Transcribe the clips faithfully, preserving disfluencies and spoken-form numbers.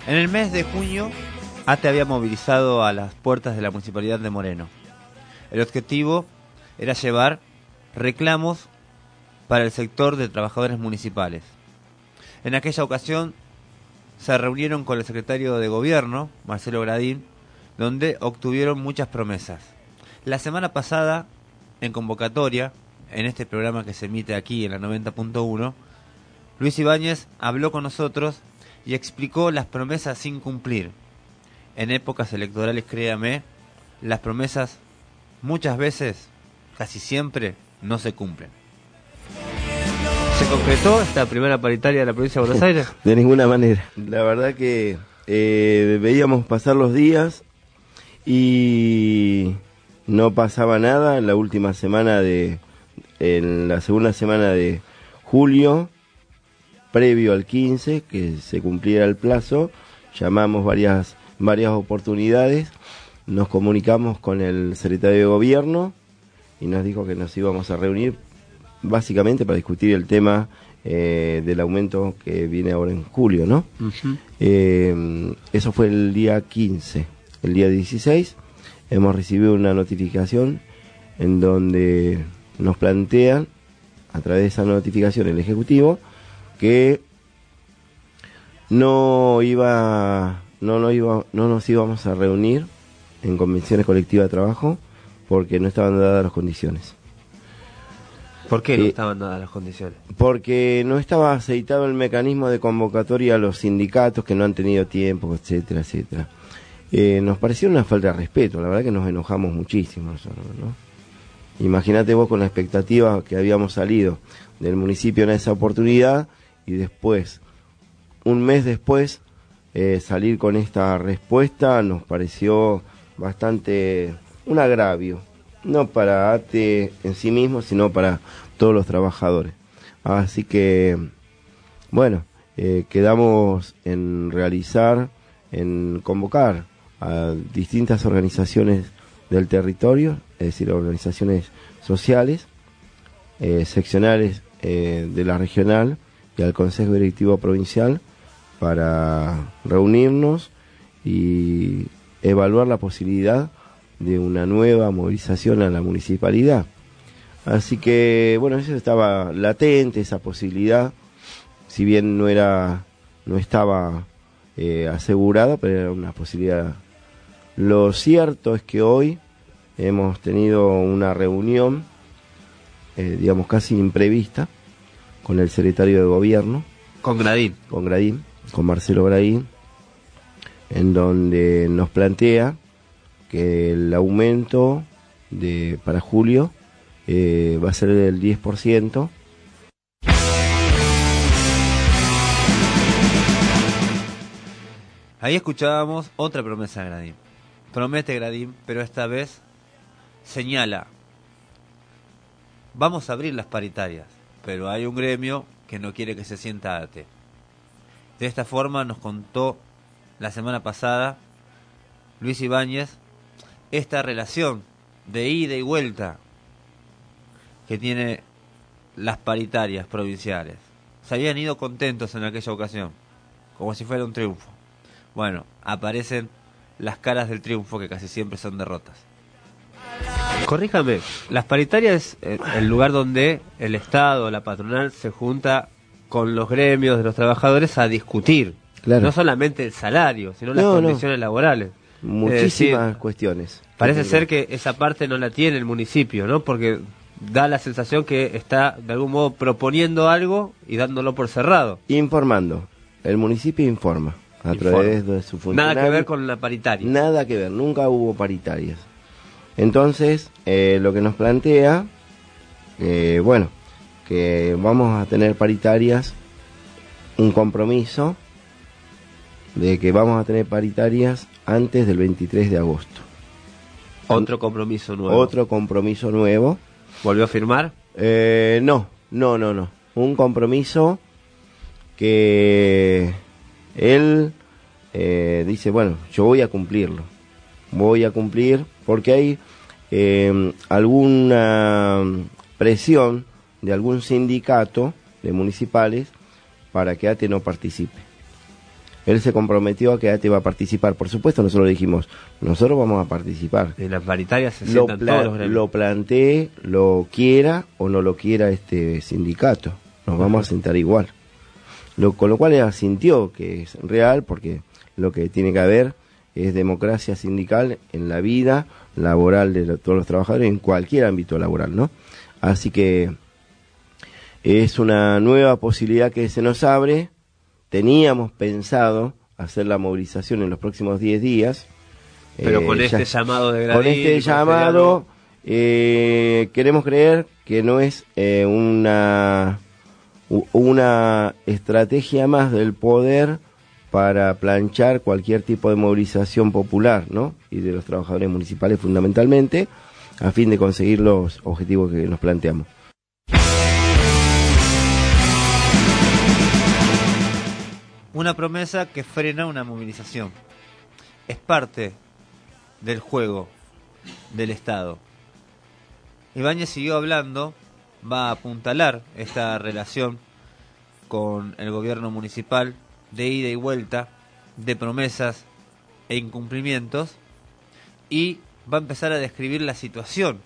En el mes de junio, A T E había movilizado a las puertas de la Municipalidad de Moreno. El objetivo era llevar reclamos para el sector de trabajadores municipales. En aquella ocasión se reunieron con el secretario de Gobierno, Marcelo Gradín, donde obtuvieron muchas promesas. La semana pasada, en convocatoria, en este programa que se emite aquí en la noventa punto uno, Luis Ibáñez habló con nosotros y explicó las promesas sin cumplir. En épocas electorales, créame, las promesas muchas veces, casi siempre, no se cumplen. ¿Se concretó esta primera paritaria de la provincia de Buenos Aires? De ninguna manera. La verdad que eh, veíamos pasar los días y no pasaba nada. En la última semana de, en la segunda semana de julio, previo al quince, que se cumpliera el plazo, llamamos varias, varias oportunidades, nos comunicamos con el secretario de Gobierno y nos dijo que nos íbamos a reunir básicamente para discutir el tema eh, del aumento que viene ahora en julio, ¿no? Uh-huh. Eh, eso fue el día quince. El día dieciséis hemos recibido una notificación en donde nos plantean, a través de esa notificación, el Ejecutivo, que no iba, no, no, iba, no nos íbamos a reunir en convenciones colectivas de trabajo porque no estaban dadas las condiciones. ¿Por qué no eh, estaban dadas las condiciones? Porque no estaba aceitado el mecanismo de convocatoria a los sindicatos que no han tenido tiempo, etcétera, etcétera. Eh, nos pareció una falta de respeto, la verdad que nos enojamos muchísimo nosotros, ¿no? Imagínate vos con la expectativa que habíamos salido del municipio en esa oportunidad y después, un mes después, eh, salir con esta respuesta nos pareció bastante un agravio. No para A T E en sí mismo, sino para todos los trabajadores. Así que, bueno, eh, quedamos en realizar, en convocar a distintas organizaciones del territorio, es decir, organizaciones sociales, eh, seccionales eh, de la regional y al Consejo Directivo Provincial para reunirnos y evaluar la posibilidad de una nueva movilización a la municipalidad. Así que, bueno, eso estaba latente, esa posibilidad, si bien no era, no estaba eh, asegurada, pero era una posibilidad. Lo cierto es que hoy hemos tenido una reunión, eh, digamos, casi imprevista, con el secretario de Gobierno. Con Gradín. Con Gradín, con Marcelo Gradín, en donde nos plantea que el aumento de para julio eh, va a ser del diez por ciento. Ahí escuchábamos otra promesa de Gradín. Promete Gradín, pero esta vez señala: vamos a abrir las paritarias, pero hay un gremio que no quiere que se sienta A T E. De esta forma nos contó la semana pasada Luis Ibáñez esta relación de ida y vuelta que tiene las paritarias provinciales. Se habían ido contentos en aquella ocasión, como si fuera un triunfo. Bueno, aparecen las caras del triunfo, que casi siempre son derrotas. Corríjame, las paritarias es el lugar donde el Estado, la patronal, se junta con los gremios de los trabajadores a discutir, claro, no solamente el salario, sino las no, condiciones no. laborales. Muchísimas decir, cuestiones. Parece ser que esa parte no la tiene el municipio, ¿no? Porque da la sensación que está de algún modo proponiendo algo y dándolo por cerrado. Informando. El municipio informa a informa. través de su funcionario. Nada que ver con la paritaria. Nada que ver, nunca hubo paritarias. Entonces, eh, lo que nos plantea, eh, bueno, que vamos a tener paritarias, un compromiso de que vamos a tener paritarias antes del veintitrés de agosto. Otro compromiso nuevo. Otro compromiso nuevo. ¿Volvió a firmar? Eh, no, no, no, no. Un compromiso que él eh, dice, bueno, yo voy a cumplirlo. Voy a cumplir porque hay eh, alguna presión de algún sindicato de municipales para que A T E no participe. él se comprometió a que A T E iba a participar. Por supuesto, nosotros le dijimos, nosotros vamos a participar. En las paritarias se lo, sientan pla todos los gremios. Lo planteé, lo quiera o no lo quiera este sindicato. Nos vamos a sentar igual. Lo, con lo cual él asintió que es real, porque lo que tiene que haber es democracia sindical en la vida laboral de lo, todos los trabajadores, en cualquier ámbito laboral, ¿no? Así que es una nueva posibilidad que se nos abre. Teníamos pensado hacer la movilización en los próximos diez días. Pero con eh, este ya, llamado de Gradín, Con este llamado, eh, queremos creer que no es eh, una, una estrategia más del poder para planchar cualquier tipo de movilización popular, ¿no? Y de los trabajadores municipales fundamentalmente, a fin de conseguir los objetivos que nos planteamos. Una promesa que frena una movilización. Es parte del juego del Estado. Ibáñez siguió hablando, va a apuntalar esta relación con el gobierno municipal de ida y vuelta, de promesas e incumplimientos, y va a empezar a describir la situación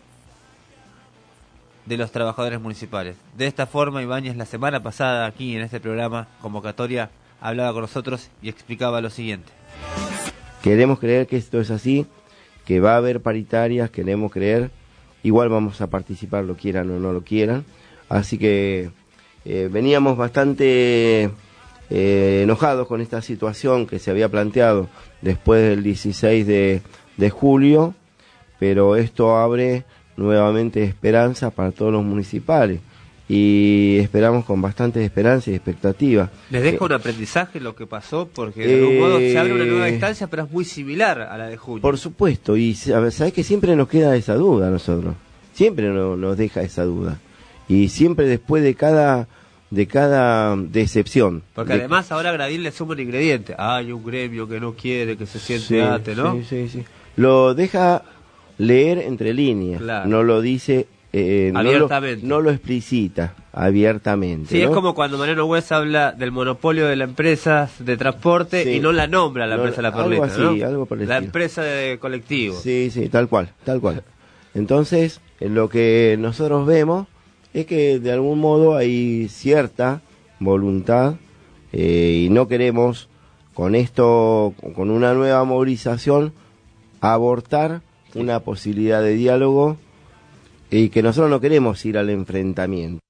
de los trabajadores municipales. De esta forma, Ibáñez la semana pasada aquí en este programa Convocatoria hablaba con nosotros y explicaba lo siguiente. Queremos creer que esto es así, que va a haber paritarias, queremos creer, igual vamos a participar, lo quieran o no lo quieran, así que eh, veníamos bastante eh, enojados con esta situación que se había planteado después del dieciséis de julio, pero esto abre nuevamente esperanza para todos los municipales. Y esperamos con bastante esperanza y expectativa. ¿Les deja eh, un aprendizaje lo que pasó? Porque de algún eh, modo se abre una nueva instancia, pero es muy similar a la de julio. Por supuesto, y sabes que siempre nos queda esa duda a nosotros. Siempre no, nos deja esa duda. Y siempre después de cada de cada decepción. Porque de... además ahora Gradín le suma un ingrediente. Hay un gremio que no quiere, que se siente sí, ate, ¿no? Sí, sí, sí. Lo deja leer entre líneas. Claro. No lo dice... Eh, abiertamente. No lo, no lo explicita abiertamente. Sí, ¿no? Es como cuando Mariano Hues habla del monopolio de la empresa de transporte sí. y no la nombra la no, empresa La Perlita, algo así, ¿no? Algo por el la estilo. Empresa de colectivo. Sí, sí, tal cual, tal cual. Entonces, lo que nosotros vemos es que de algún modo hay cierta voluntad eh, y no queremos con esto, con una nueva movilización, abortar sí. una posibilidad de diálogo. Y que nosotros no queremos ir al enfrentamiento.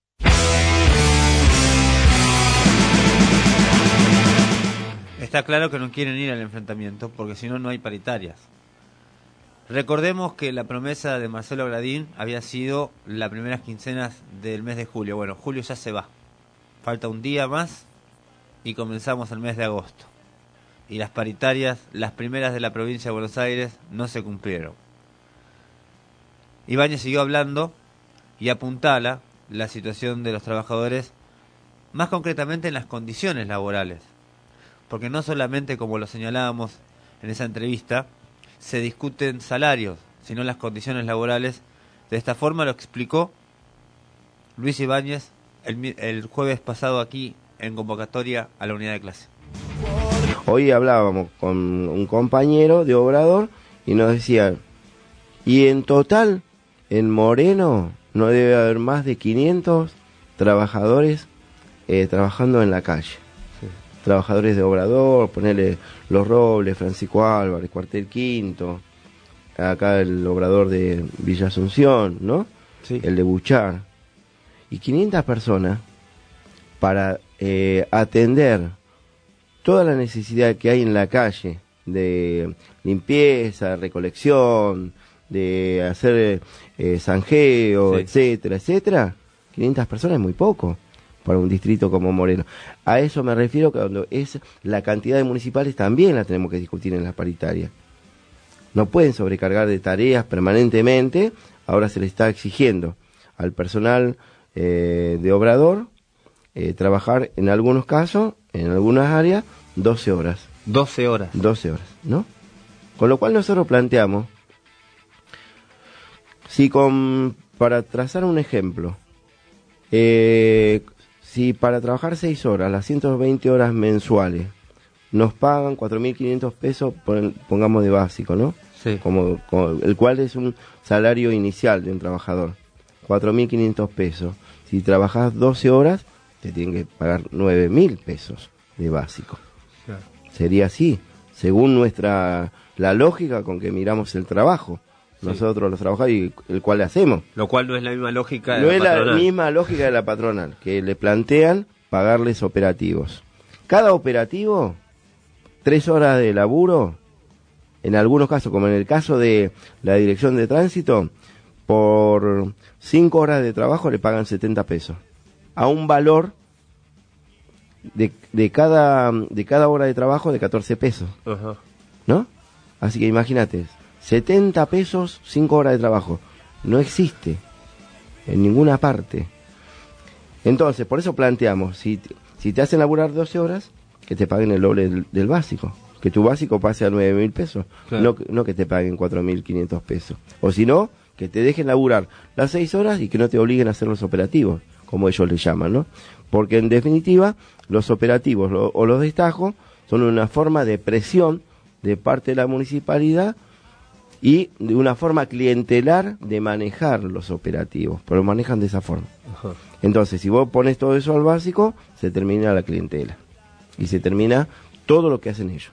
Está claro que no quieren ir al enfrentamiento, porque si no, no hay paritarias. Recordemos que la promesa de Marcelo Gradín había sido las primeras quincenas del mes de julio. Bueno, julio ya se va. Falta un día más y comenzamos el mes de agosto. Y las paritarias, las primeras de la provincia de Buenos Aires, no se cumplieron. Ibáñez siguió hablando y apuntala la situación de los trabajadores, más concretamente en las condiciones laborales, porque no solamente, como lo señalábamos en esa entrevista, se discuten salarios, sino las condiciones laborales. De esta forma lo explicó Luis Ibáñez el, el jueves pasado aquí en Convocatoria a la unidad de clase. Hoy hablábamos con un compañero de Obrador y nos decía, y en total... En Moreno no debe haber más de quinientos trabajadores eh, trabajando en la calle. Sí. Trabajadores de Obrador, ponerle Los Robles, Francisco Álvarez, Cuartel Quinto, acá el Obrador de Villa Asunción, ¿no? Sí. El de Buchar. Y quinientas personas para eh, atender toda la necesidad que hay en la calle de limpieza, recolección, de hacer eh, zanjeo, sí. etcétera, etcétera, quinientas personas es muy poco para un distrito como Moreno. A eso me refiero, que cuando es la cantidad de municipales también la tenemos que discutir en las paritarias. No pueden sobrecargar de tareas permanentemente. Ahora se le está exigiendo al personal eh, de Obrador eh, trabajar en algunos casos, en algunas áreas, doce horas. doce horas. doce horas, ¿no? Con lo cual nosotros planteamos, si con, para trazar un ejemplo, eh, si para trabajar seis horas, las ciento veinte horas mensuales, nos pagan cuatro mil quinientos pesos, pon- pongamos de básico, ¿no? Sí. Como, como el cual es un salario inicial de un trabajador, cuatro mil quinientos pesos. Si trabajas doce horas, te tienen que pagar nueve mil pesos de básico. Claro. Sería así, según nuestra la lógica con que miramos el trabajo. Sí. Nosotros los trabajadores y el cual le hacemos. Lo cual no es la misma lógica de no la es patronal. la misma lógica de la patronal, que le plantean pagarles operativos. Cada operativo, tres horas de laburo, en algunos casos, como en el caso de la dirección de tránsito, por cinco horas de trabajo le pagan setenta pesos. A un valor de, de, cada, de cada hora de trabajo de catorce pesos. Ajá. ¿No? Así que imagínate, setenta pesos, cinco horas de trabajo. No existe en ninguna parte. Entonces, por eso planteamos, si te, si te hacen laburar doce horas, que te paguen el doble del, del básico. Que tu básico pase a nueve mil pesos. Claro. No, no que te paguen cuatro mil quinientos pesos. O si no, que te dejen laburar las seis horas y que no te obliguen a hacer los operativos, como ellos le llaman, ¿no? Porque en definitiva, los operativos lo, o los destajos son una forma de presión de parte de la municipalidad y de una forma clientelar de manejar los operativos, pero lo manejan de esa forma. Ajá. Entonces, si vos pones todo eso al básico, se termina la clientela y se termina todo lo que hacen ellos.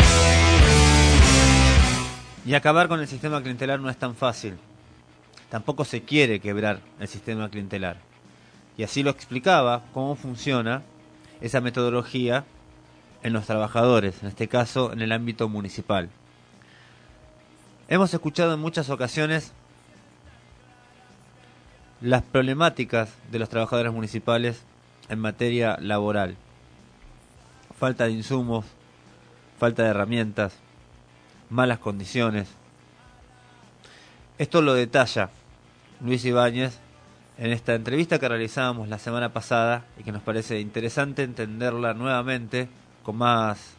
Y acabar con el sistema clientelar no es tan fácil. Tampoco se quiere quebrar el sistema clientelar. Y así lo explicaba cómo funciona esa metodología en los trabajadores, en este caso en el ámbito municipal. Hemos escuchado en muchas ocasiones las problemáticas de los trabajadores municipales en materia laboral. Falta de insumos, falta de herramientas, malas condiciones. Esto lo detalla Luis Ibáñez en esta entrevista que realizábamos la semana pasada y que nos parece interesante entenderla nuevamente con más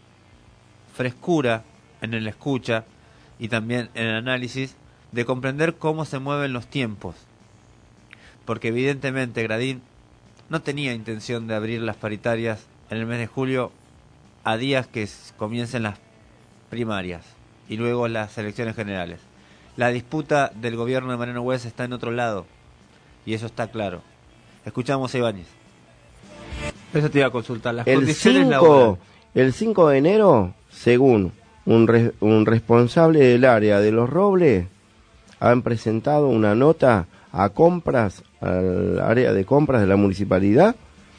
frescura en el escucha y también en el análisis de comprender cómo se mueven los tiempos. Porque evidentemente Gradín no tenía intención de abrir las paritarias en el mes de julio a días que comiencen las primarias y luego las elecciones generales. La disputa del gobierno de Mariano Güedes está en otro lado y eso está claro. Escuchamos a Ibáñez. Eso te iba a consultar. Las el condiciones cinco, laborales. El cinco de enero, según un, re, un responsable del área de Los Robles, han presentado una nota a compras, al área de compras de la municipalidad,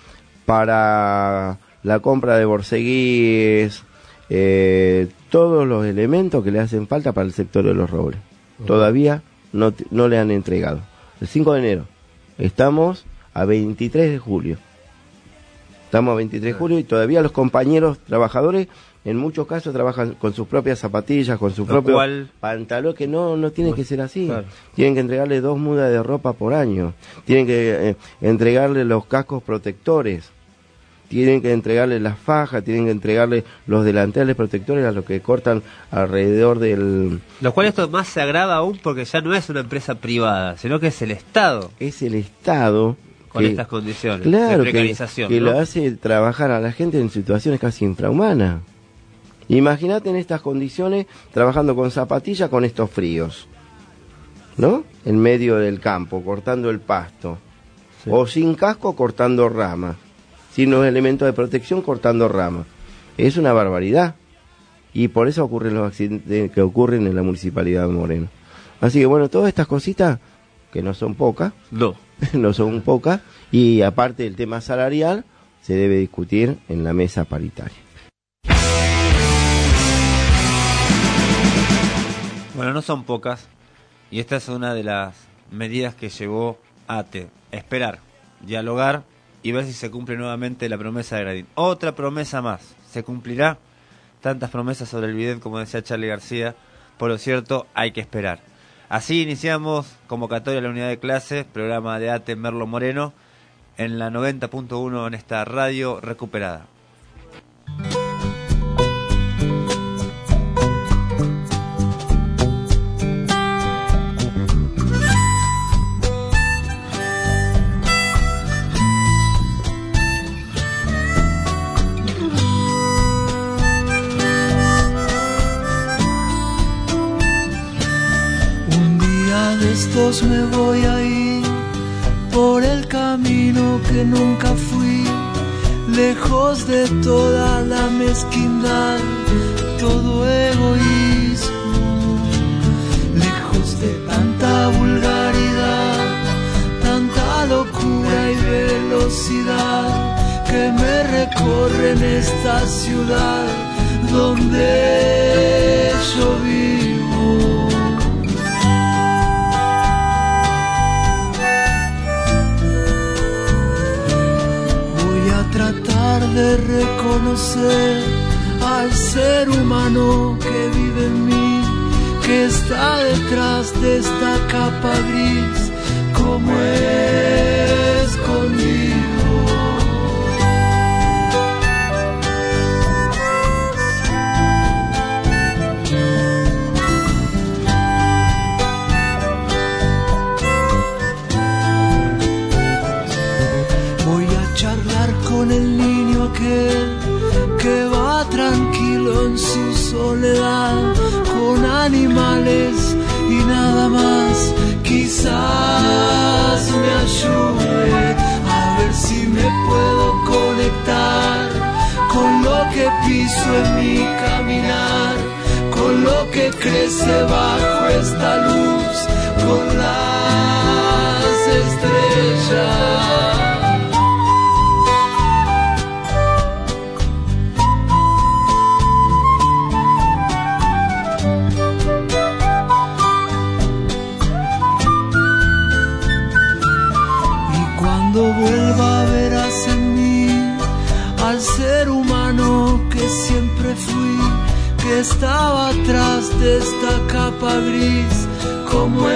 para la compra de borceguíes, eh, todos los elementos que le hacen falta para el sector de Los Robles. Uh-huh. Todavía no, no le han entregado. El cinco de enero. Estamos a veintitrés de julio. Estamos a veintitrés de julio y todavía los compañeros trabajadores en muchos casos trabajan con sus propias zapatillas, con su Lo propio cual... pantalón, que no no tiene que ser así. Claro. Tienen que entregarle dos mudas de ropa por año. Tienen que eh, entregarle los cascos protectores. Tienen que entregarle las fajas, tienen que entregarle los delantales protectores a los que cortan alrededor del... Lo cual esto más se agrava aún porque ya no es una empresa privada, sino que es el Estado. Es el Estado... Con que, estas condiciones claro, de precarización. Que, que ¿no? lo hace trabajar a la gente en situaciones casi infrahumanas. Imagínate en estas condiciones trabajando con zapatillas con estos fríos, ¿no? En medio del campo, cortando el pasto. Sí. O sin casco, cortando ramas. Sin los elementos de protección, cortando ramas. Es una barbaridad. Y por eso ocurren los accidentes que ocurren en la Municipalidad de Moreno. Así que bueno, todas estas cositas, que no son pocas, no, no son pocas, y aparte del tema salarial, se debe discutir en la mesa paritaria. Bueno, no son pocas, y esta es una de las medidas que llevó ATE, esperar, dialogar y ver si se cumple nuevamente la promesa de Gradín. Otra promesa más, ¿se cumplirá? Tantas promesas sobre el bidet, como decía Charly García, por lo cierto hay que esperar. Así iniciamos convocatoria a la unidad de clase, programa de ATE Merlo Moreno, en la noventa punto uno en esta radio recuperada. estos me voy a ir por el camino que nunca fui, lejos de toda la mezquindad, todo egoísmo, lejos de tanta vulgaridad, tanta locura y velocidad que me recorren esta ciudad donde yo vivo. Tratar de reconocer al ser humano que vive en mí, que está detrás de esta capa gris, como escondido. Con el niño aquel que va tranquilo en su soledad, con animales y nada más, quizás me ayude a ver si me puedo conectar con lo que piso en mi caminar, con lo que crece bajo esta luz, con las estrellas. Vuelva a verás en mí al ser humano que siempre fui, que estaba atrás de esta capa gris, como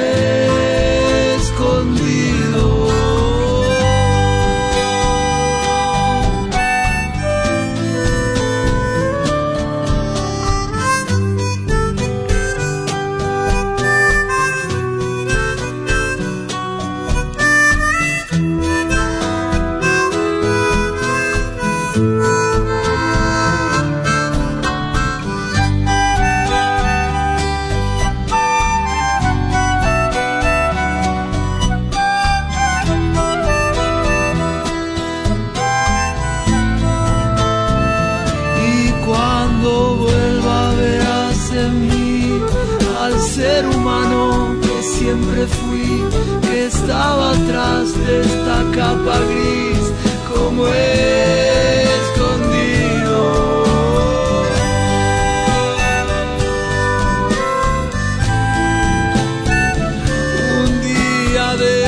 escondido. Ser humano que siempre fui, que estaba atrás de esta capa gris, como escondido. Un día de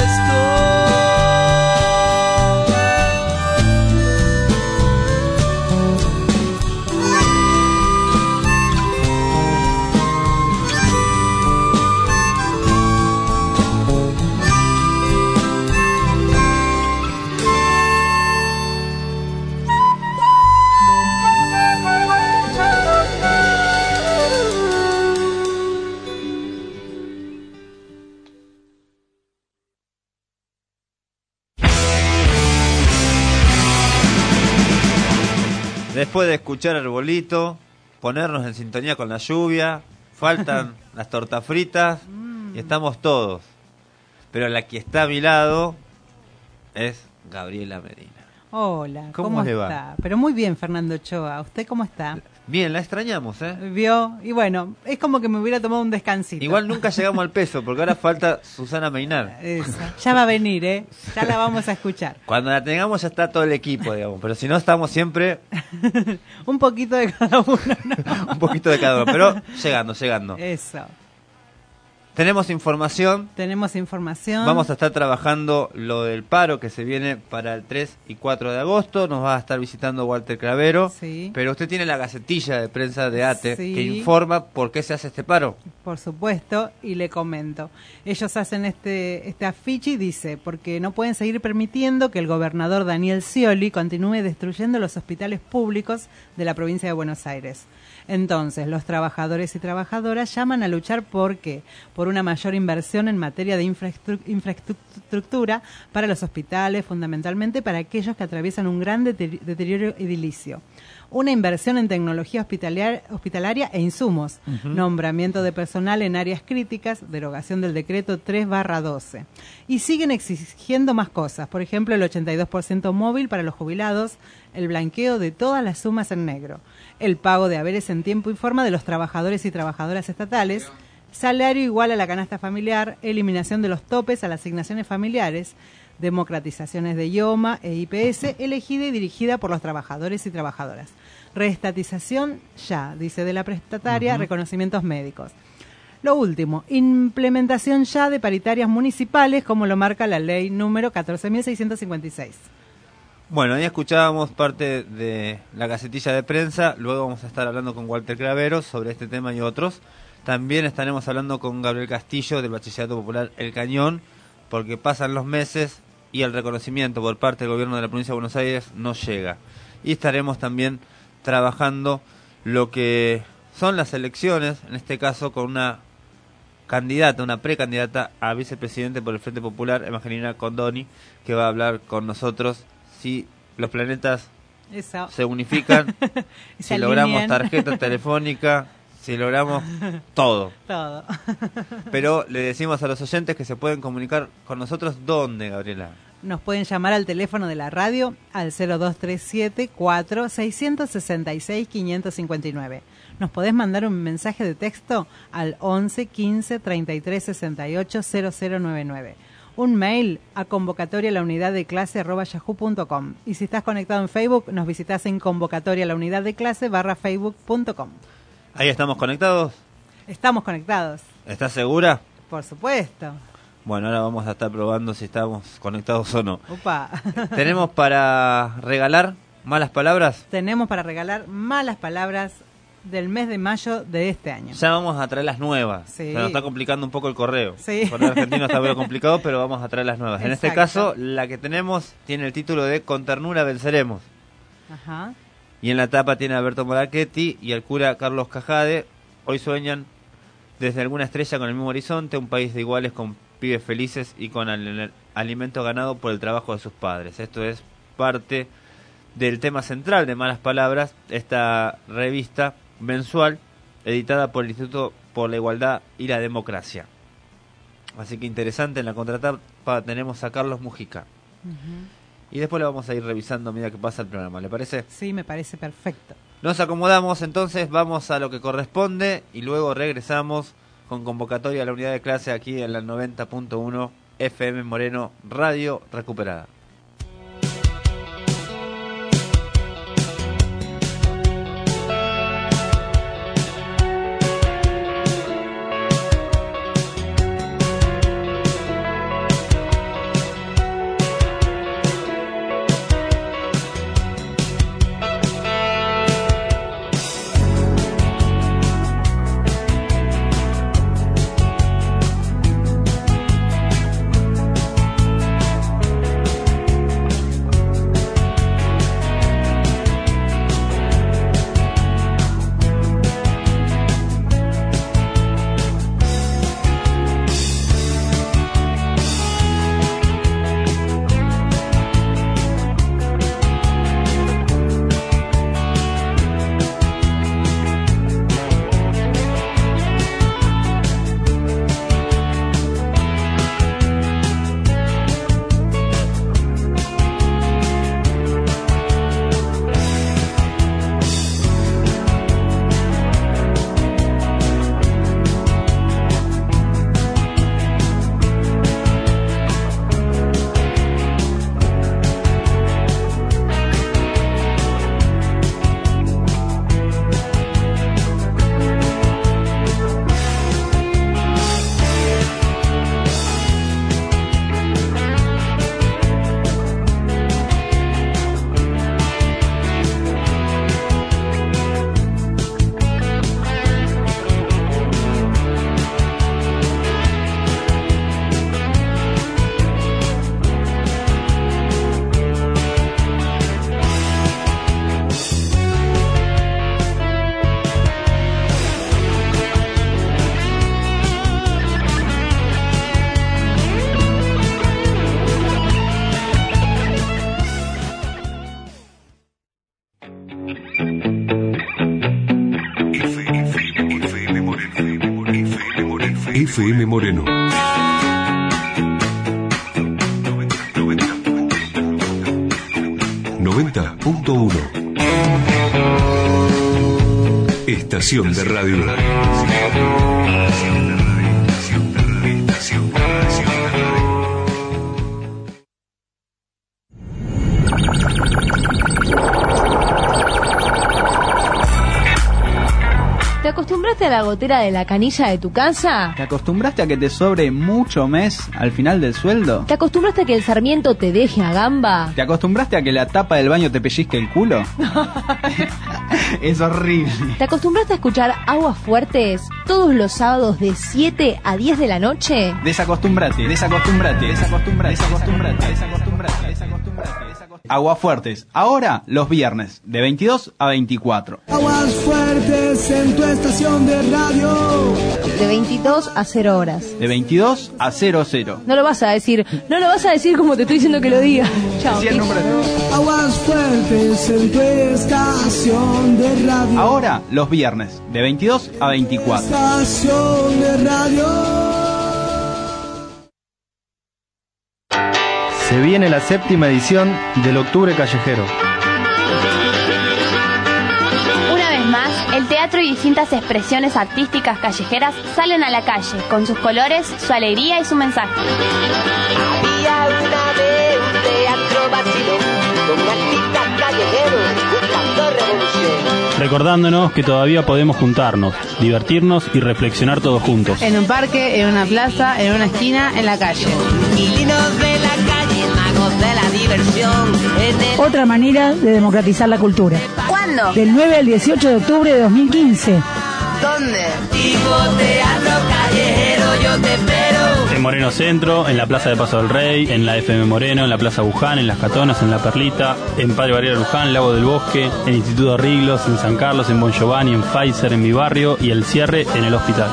Después de escuchar Arbolito, ponernos en sintonía con la lluvia, faltan las tortas fritas y estamos todos. Pero la que está a mi lado es Gabriela Medina. Hola, ¿Cómo, ¿cómo le está? va? Pero muy bien, Fernando Ochoa. ¿Usted cómo está? Bien, la extrañamos, ¿eh? ¿Vio? Y bueno, es como que me hubiera tomado un descansito. Igual nunca llegamos al peso, porque ahora falta Susana Meinar. Eso. Ya va a venir, ¿eh? Ya la vamos a escuchar. Cuando la tengamos ya está todo el equipo, digamos. Pero si no, estamos siempre... un poquito de cada uno, ¿no? un poquito de cada uno, pero llegando, llegando. Eso. Tenemos información. Tenemos información. Vamos a estar trabajando lo del paro que se viene para el tres y cuatro de agosto. Nos va a estar visitando Walter Cravero. Sí. Pero usted tiene la gacetilla de prensa de ATE, sí, que informa por qué se hace este paro. Por supuesto, y le comento. Ellos hacen este, este afiche y dice, porque no pueden seguir permitiendo que el gobernador Daniel Scioli continúe destruyendo los hospitales públicos de la provincia de Buenos Aires. Entonces, los trabajadores y trabajadoras llaman a luchar ¿por qué? por una mayor inversión en materia de infraestru- infraestructura para los hospitales, fundamentalmente para aquellos que atraviesan un gran deter- deterioro edilicio. Una inversión en tecnología hospitalaria, hospitalaria e insumos, uh-huh. nombramiento de personal en áreas críticas, derogación del decreto tres barra doce. Y siguen exigiendo más cosas, por ejemplo el ochenta y dos por ciento móvil para los jubilados, el blanqueo de todas las sumas en negro, el pago de haberes en tiempo y forma de los trabajadores y trabajadoras estatales, salario igual a la canasta familiar, eliminación de los topes a las asignaciones familiares, democratizaciones de IOMA e I P S, elegida y dirigida por los trabajadores y trabajadoras. Reestatización ya, dice de la prestataria, uh-huh. reconocimientos médicos. Lo último, implementación ya de paritarias municipales, como lo marca la ley número catorce mil seiscientos cincuenta y seis. Bueno, ahí escuchábamos parte de la gacetilla de prensa, luego vamos a estar hablando con Walter Cravero sobre este tema y otros. También estaremos hablando con Gabriel Castillo del Bachillerato Popular El Cañón, porque pasan los meses y el reconocimiento por parte del gobierno de la provincia de Buenos Aires no llega. Y estaremos también trabajando lo que son las elecciones, en este caso con una candidata, una precandidata a vicepresidente por el Frente Popular, Evangelina Condoni, que va a hablar con nosotros si los planetas Eso. se unifican, si logramos tarjeta telefónica, si logramos todo. Todo. Pero le decimos a los oyentes que se pueden comunicar con nosotros, ¿dónde, Gabriela? Nos pueden llamar al teléfono de la radio al cero dos tres siete, cuatro, seis seis seis, cinco cinco nueve. Nos podés mandar un mensaje de texto al once, quince, treinta y tres, sesenta y ocho, cero cero nueve nueve. Un mail a convocatoria la unidad de clase arroba yahoo punto com. Y si estás conectado en Facebook, nos visitas en convocatoria la unidad de clase barra facebook punto com. Ahí estamos conectados. Estamos conectados. ¿Estás segura? Por supuesto. Bueno, ahora vamos a estar probando si estamos conectados o no. Upa. ¿Tenemos para regalar malas palabras? Tenemos para regalar malas palabras del mes de mayo de este año. Ya vamos a traer las nuevas. Sí. Se nos está complicando un poco el correo. Sí. Por el argentino está muy complicado, pero vamos a traer las nuevas. Exacto. En este caso, la que tenemos tiene el título de Con ternura venceremos. Ajá. Y en la tapa tiene a Alberto Morachetti y al cura Carlos Cajade. Hoy sueñan desde alguna estrella con el mismo horizonte, un país de iguales con pibes felices y con al- alimento ganado por el trabajo de sus padres. Esto es parte del tema central de Malas Palabras, esta revista mensual editada por el Instituto por la Igualdad y la Democracia. Así que interesante, en la contratapa tenemos a Carlos Mujica. Uh-huh. Y después lo vamos a ir revisando a medida que pasa el programa, ¿le parece? Sí, me parece perfecto. Nos acomodamos, entonces vamos a lo que corresponde y luego regresamos con convocatoria a la unidad de clase aquí en la noventa punto uno F M Moreno, Radio Recuperada. F M Moreno. noventa punto uno. Estación de radio. ¿Te acostumbraste a la gotera de la canilla de tu casa? ¿Te acostumbraste a que te sobre mucho mes al final del sueldo? ¿Te acostumbraste a que el sarmiento te deje a gamba? ¿Te acostumbraste a que la tapa del baño te pellizque el culo? Es horrible. ¿Te acostumbraste a escuchar Aguas Fuertes todos los sábados de siete a diez de la noche? Desacostumbrate, desacostumbrate, desacostumbrate, desacostumbrate, desacostumbrate, desacostumbrate. Aguas Fuertes, ahora los viernes, de veintidós a veinticuatro. Aguas Fuertes en tu estación de radio. De veintidós a cero horas. De veintidós a cero cero. No lo vas a decir, no lo vas a decir como te estoy diciendo que lo diga. Chao. Aguas Fuertes en tu estación de radio. Ahora los viernes, de veintidós a veinticuatro. Estación de radio. Se viene la séptima edición del Octubre Callejero. Una vez más, el teatro y distintas expresiones artísticas callejeras salen a la calle, con sus colores, su alegría y su mensaje. Había una vez un teatro vacío, con artistas callejeros buscando revolución. Recordándonos que todavía podemos juntarnos, divertirnos y reflexionar todos juntos. En un parque, en una plaza, en una esquina, en la calle. Inquilinos de la calle, magos de la diversión. El... Otra manera de democratizar la cultura. ¿Cuándo? Del nueve al dieciocho de octubre de dos mil quince. ¿Dónde? Tipo teatro callejero, yo te espero. En Moreno Centro, en la Plaza de Paso del Rey, en la F M Moreno, en la Plaza Buján, en Las Catonas, en La Perlita, en Padre Barriera Luján, Lago del Bosque, en Instituto Riglos, en San Carlos, en Bon Giovanni, en Pfizer, en mi barrio y el cierre en el hospital.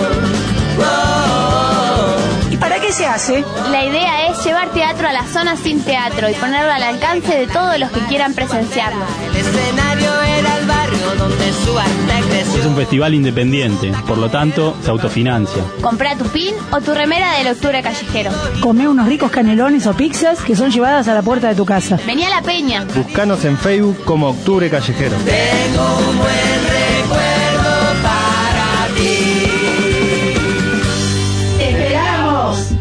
¿Y para qué se hace? La idea es llevar teatro a la zona sin teatro y ponerlo al alcance de todos los que quieran presenciarlo. El escenario era el barrio donde su arte creció. Es un festival independiente, por lo tanto, se autofinancia. Comprá tu pin o tu remera del Octubre Callejero. Comé unos ricos canelones o pizzas que son llevadas a la puerta de tu casa. Vení a la peña. Buscanos en Facebook como Octubre Callejero. Tengo un buen recuerdo para ti. ¡Te esperamos!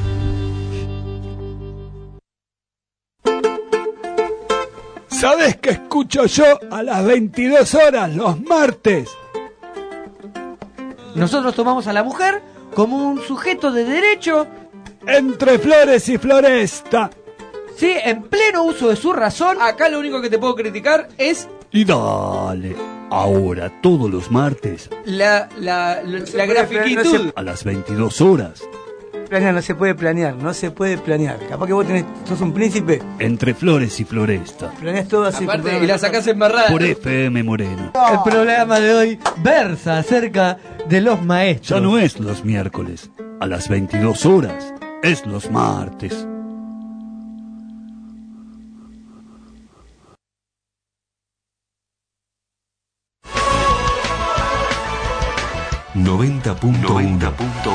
¿Sabés qué escucho yo a las veintidós horas los martes? Nosotros tomamos a la mujer como un sujeto de derecho. Entre flores y floresta. Sí, en pleno uso de su razón. Acá lo único que te puedo criticar es... Y dale, ahora todos los martes. La, la, la, la grafiquitud. No a las veintidós horas. Planear, no se puede planear, no se puede planear. Capaz que vos tenés, sos un príncipe. Entre flores y floresta. Planeás todo así. Aparte, y la sacás embarrada. Por F M Moreno. El programa de hoy versa acerca de los maestros. Ya no es los miércoles, a las veintidós horas. Es los martes. noventa punto uno.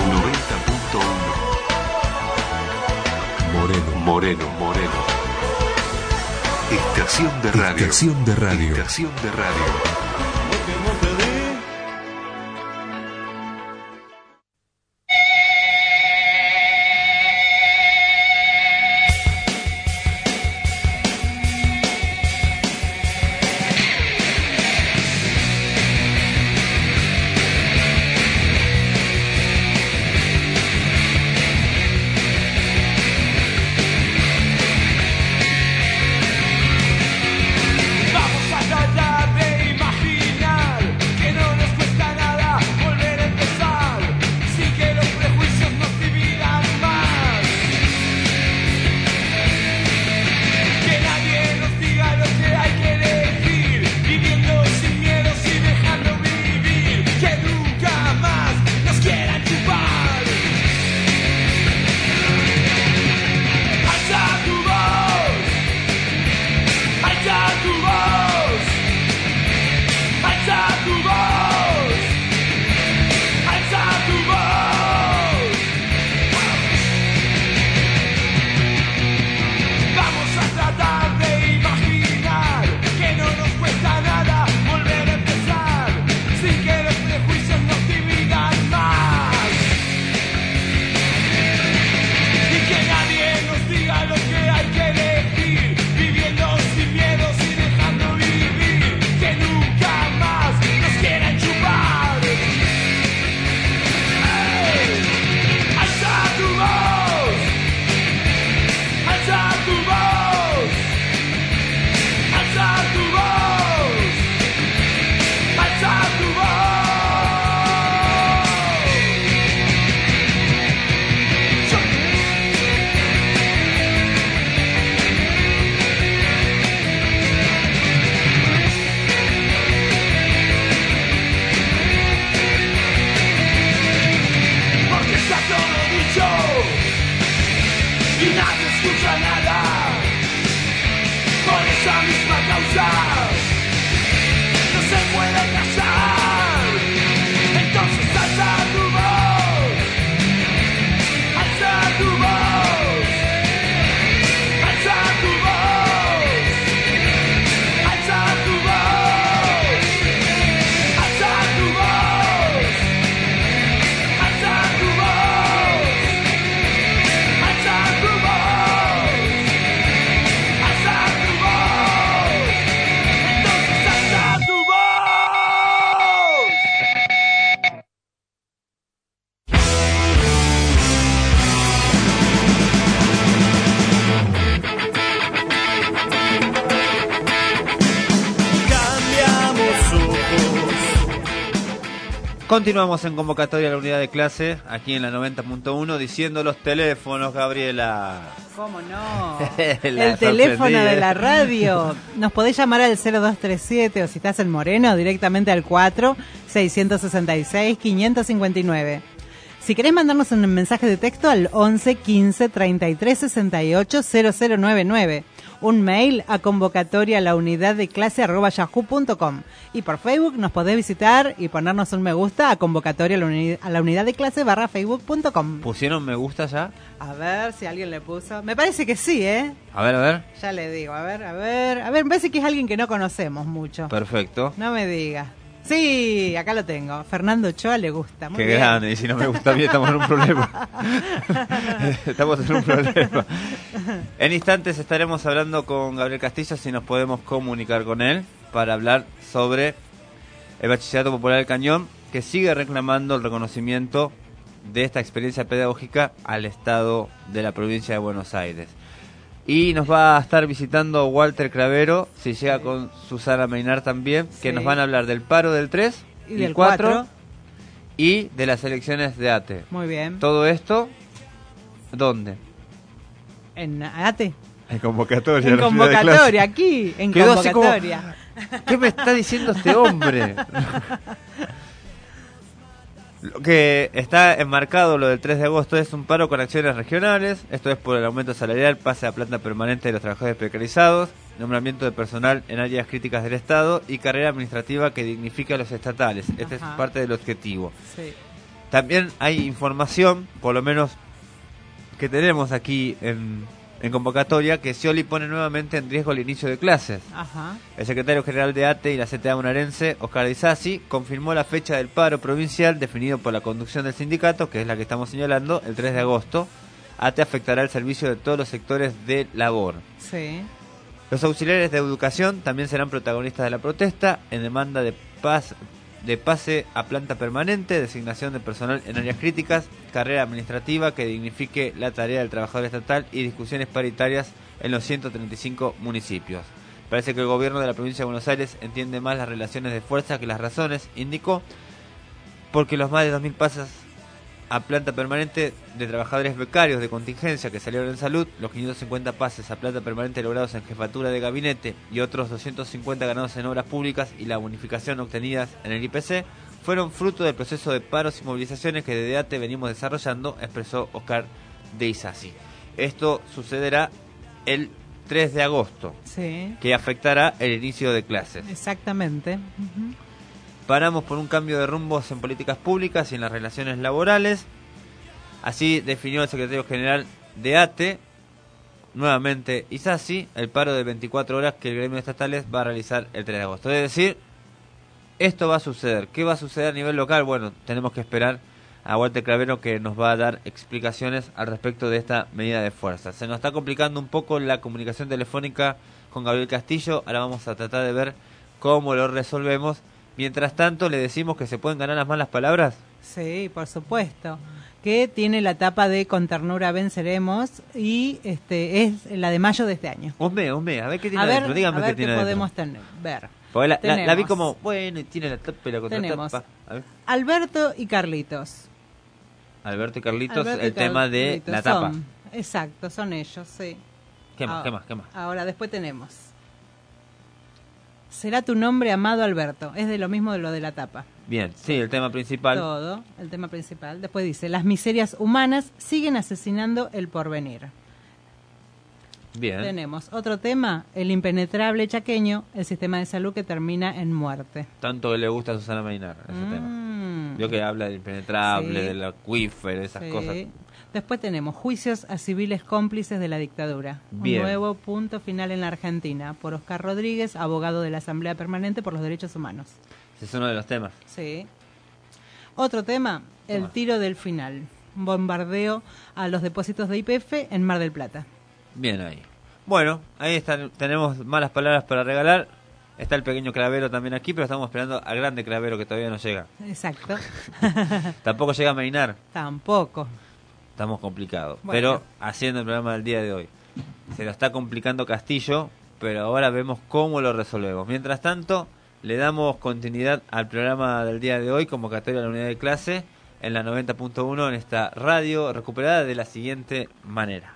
Moreno, Moreno, Moreno. Estación de radio. Estación de radio. Estación de radio. Vamos a tratar de imaginar Continuamos en convocatoria a la unidad de clase, aquí en la noventa punto uno, diciendo los teléfonos, Gabriela. ¿Cómo no? La El teléfono sorprendí, de ¿eh? la radio. Nos podés llamar al cero dos tres siete o si estás en Moreno, directamente al cuatro seiscientos sesenta y seis quinientos cincuenta y nueve. Si querés mandarnos un mensaje de texto al once quince treinta y tres sesenta y ocho cero cero noventa y nueve. Un mail a convocatoria a la unidad de clase arroba yahoo punto com. Y por Facebook nos podés visitar y ponernos un me gusta a convocatoria a la, uni- a la unidad de clase barra facebook punto com. ¿Pusieron me gusta ya? A ver si alguien le puso. Me parece que sí, ¿eh? A ver, a ver. Ya le digo, a ver, a ver. A ver, me parece que es alguien que no conocemos mucho. Perfecto. No me digas. Sí, acá lo tengo. Fernando Ochoa le gusta. Muy Qué bien. grande, y si no me gusta a mí estamos en un problema. Estamos en un problema. En instantes estaremos hablando con Gabriel Castillo, si nos podemos comunicar con él, para hablar sobre el Bachillerato Popular del Cañón, que sigue reclamando el reconocimiento de esta experiencia pedagógica al Estado de la provincia de Buenos Aires. Y nos va a estar visitando Walter Cravero, si llega con Susana Meinar también, que Sí. nos van a hablar del paro del tres Y y, del cuatro cuatro. y de las elecciones de A T E. Muy bien. Todo esto, ¿dónde? En ATE. En convocatoria. En la unidad de clase. convocatoria, aquí, en Quedó así como, convocatoria. ¿qué me está diciendo este hombre? Lo que está enmarcado lo del tres de agosto es un paro con acciones regionales. Esto es por el aumento salarial, pase a planta permanente de los trabajadores precarizados, nombramiento de personal en áreas críticas del Estado y carrera administrativa que dignifique a los estatales. Este Ajá. es parte del objetivo. Sí. También hay información, por lo menos que tenemos aquí en, en convocatoria, que Scioli pone nuevamente en riesgo el inicio de clases. Ajá. El secretario general de A T E y la C T A bonaerense, Oscar Di Sassi, confirmó la fecha del paro provincial definido por la conducción del sindicato, que es la que estamos señalando, el tres de agosto. A T E afectará el servicio de todos los sectores de labor. Sí. Los auxiliares de educación también serán protagonistas de la protesta en demanda de paz, de pase a planta permanente, designación de personal en áreas críticas, carrera administrativa que dignifique la tarea del trabajador estatal y discusiones paritarias en los ciento treinta y cinco municipios. Parece que el gobierno de la provincia de Buenos Aires entiende más las relaciones de fuerza que las razones, indicó, porque los más de dos mil pases a planta permanente de trabajadores becarios de contingencia que salieron en salud, los quinientos cincuenta pases a planta permanente logrados en jefatura de gabinete y otros doscientos cincuenta ganados en obras públicas y la bonificación obtenidas en el I P C fueron fruto del proceso de paros y movilizaciones que desde A T E venimos desarrollando, expresó Oscar de Isasi. Esto sucederá el tres de agosto, Sí. que afectará el inicio de clases. Exactamente. Ujú. Paramos por un cambio de rumbos en políticas públicas y en las relaciones laborales. Así definió el secretario general de A T E, nuevamente Isasi, el paro de veinticuatro horas que el gremio de estatales va a realizar el tres de agosto. Es decir, esto va a suceder. ¿Qué va a suceder a nivel local? Bueno, tenemos que esperar a Walter Cravero, que nos va a dar explicaciones al respecto de esta medida de fuerza. Se nos está complicando un poco la comunicación telefónica con Gabriel Castillo. Ahora vamos a tratar de ver cómo lo resolvemos. Mientras tanto, le decimos que se pueden ganar las malas palabras. Sí, por supuesto. Que tiene la tapa de Con ternura venceremos y este es la de mayo de este año. Osme, Osme, a ver qué tiene A ver, adentro. Dígame a ver qué tiene qué adentro. podemos tener, ver. Porque la, la- la vi Tenemos. como, bueno, y tiene la tapa y la Tenemos contratapa. A ver. Alberto y Carlitos. Alberto y Carlitos, Alberto y el tema de Carlitos la tapa. son- exacto, son ellos, sí. ¿Qué más, Ah, qué más, qué más? Ahora, después tenemos. Será tu nombre, amado Alberto. Es de lo mismo de lo de la tapa. Bien, sí, el tema principal. Todo, el tema principal. Después dice, las miserias humanas siguen asesinando el porvenir. Bien. Tenemos otro tema, el impenetrable chaqueño, el sistema de salud que termina en muerte. Tanto que le gusta a Susana Meinar ese Mm. tema. Vio que habla del impenetrable, Sí. del acuífero, esas Sí. cosas. Después tenemos juicios a civiles cómplices de la dictadura. Bien. Un nuevo punto final en la Argentina, por Oscar Rodríguez, abogado de la Asamblea Permanente por los Derechos Humanos. Ese es uno de los temas. Sí. Otro tema, el Toma. tiro del final. Un bombardeo a los depósitos de Y P F en Mar del Plata. Bien ahí. Bueno, ahí están, tenemos malas palabras para regalar. Está el pequeño Cravero también aquí, pero estamos esperando al grande Cravero que todavía no llega. Exacto. Tampoco llega a Meinar. Tampoco. Estamos complicados. Bueno. Pero haciendo el programa del día de hoy. Se lo está complicando Castillo, pero ahora vemos cómo lo resolvemos. Mientras tanto, le damos continuidad al programa del día de hoy, convocatoria a la unidad de clase, en la noventa punto uno, en esta radio recuperada de la siguiente manera.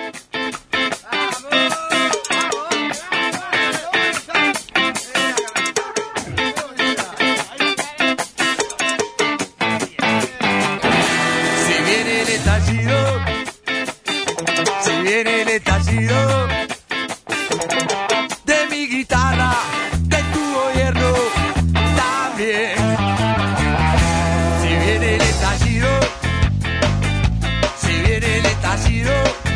Si viene el estallido, si viene el estallido de mi guitarra, de tu gobierno también. Si viene el estallido, si viene el estallido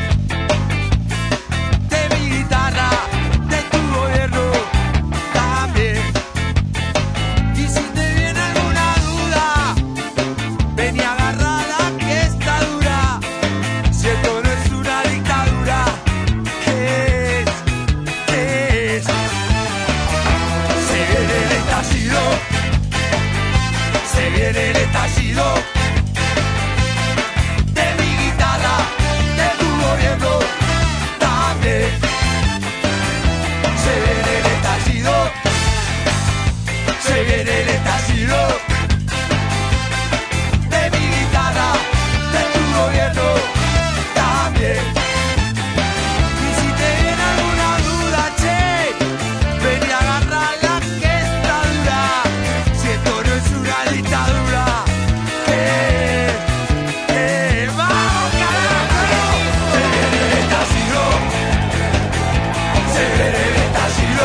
de mi guitarra, de tu gobierno también. Y si te viene alguna duda, ven y agarrala que está dura. Si esto no es una dictadura, ¿qué es? ¿Qué es? Se viene el estallido, se viene el estallido de mi guitarra, de tu gobierno también. Se viene el estallido, se viene el estallido de mi guitarra, de tu gobierno también. Y si te viene alguna duda, che, ven y agarrala que está dura. Si esto no es una dictadura, ¿qué? ¿Qué? ¡Vamos, carajo! Se viene el estallido, se viene el estallido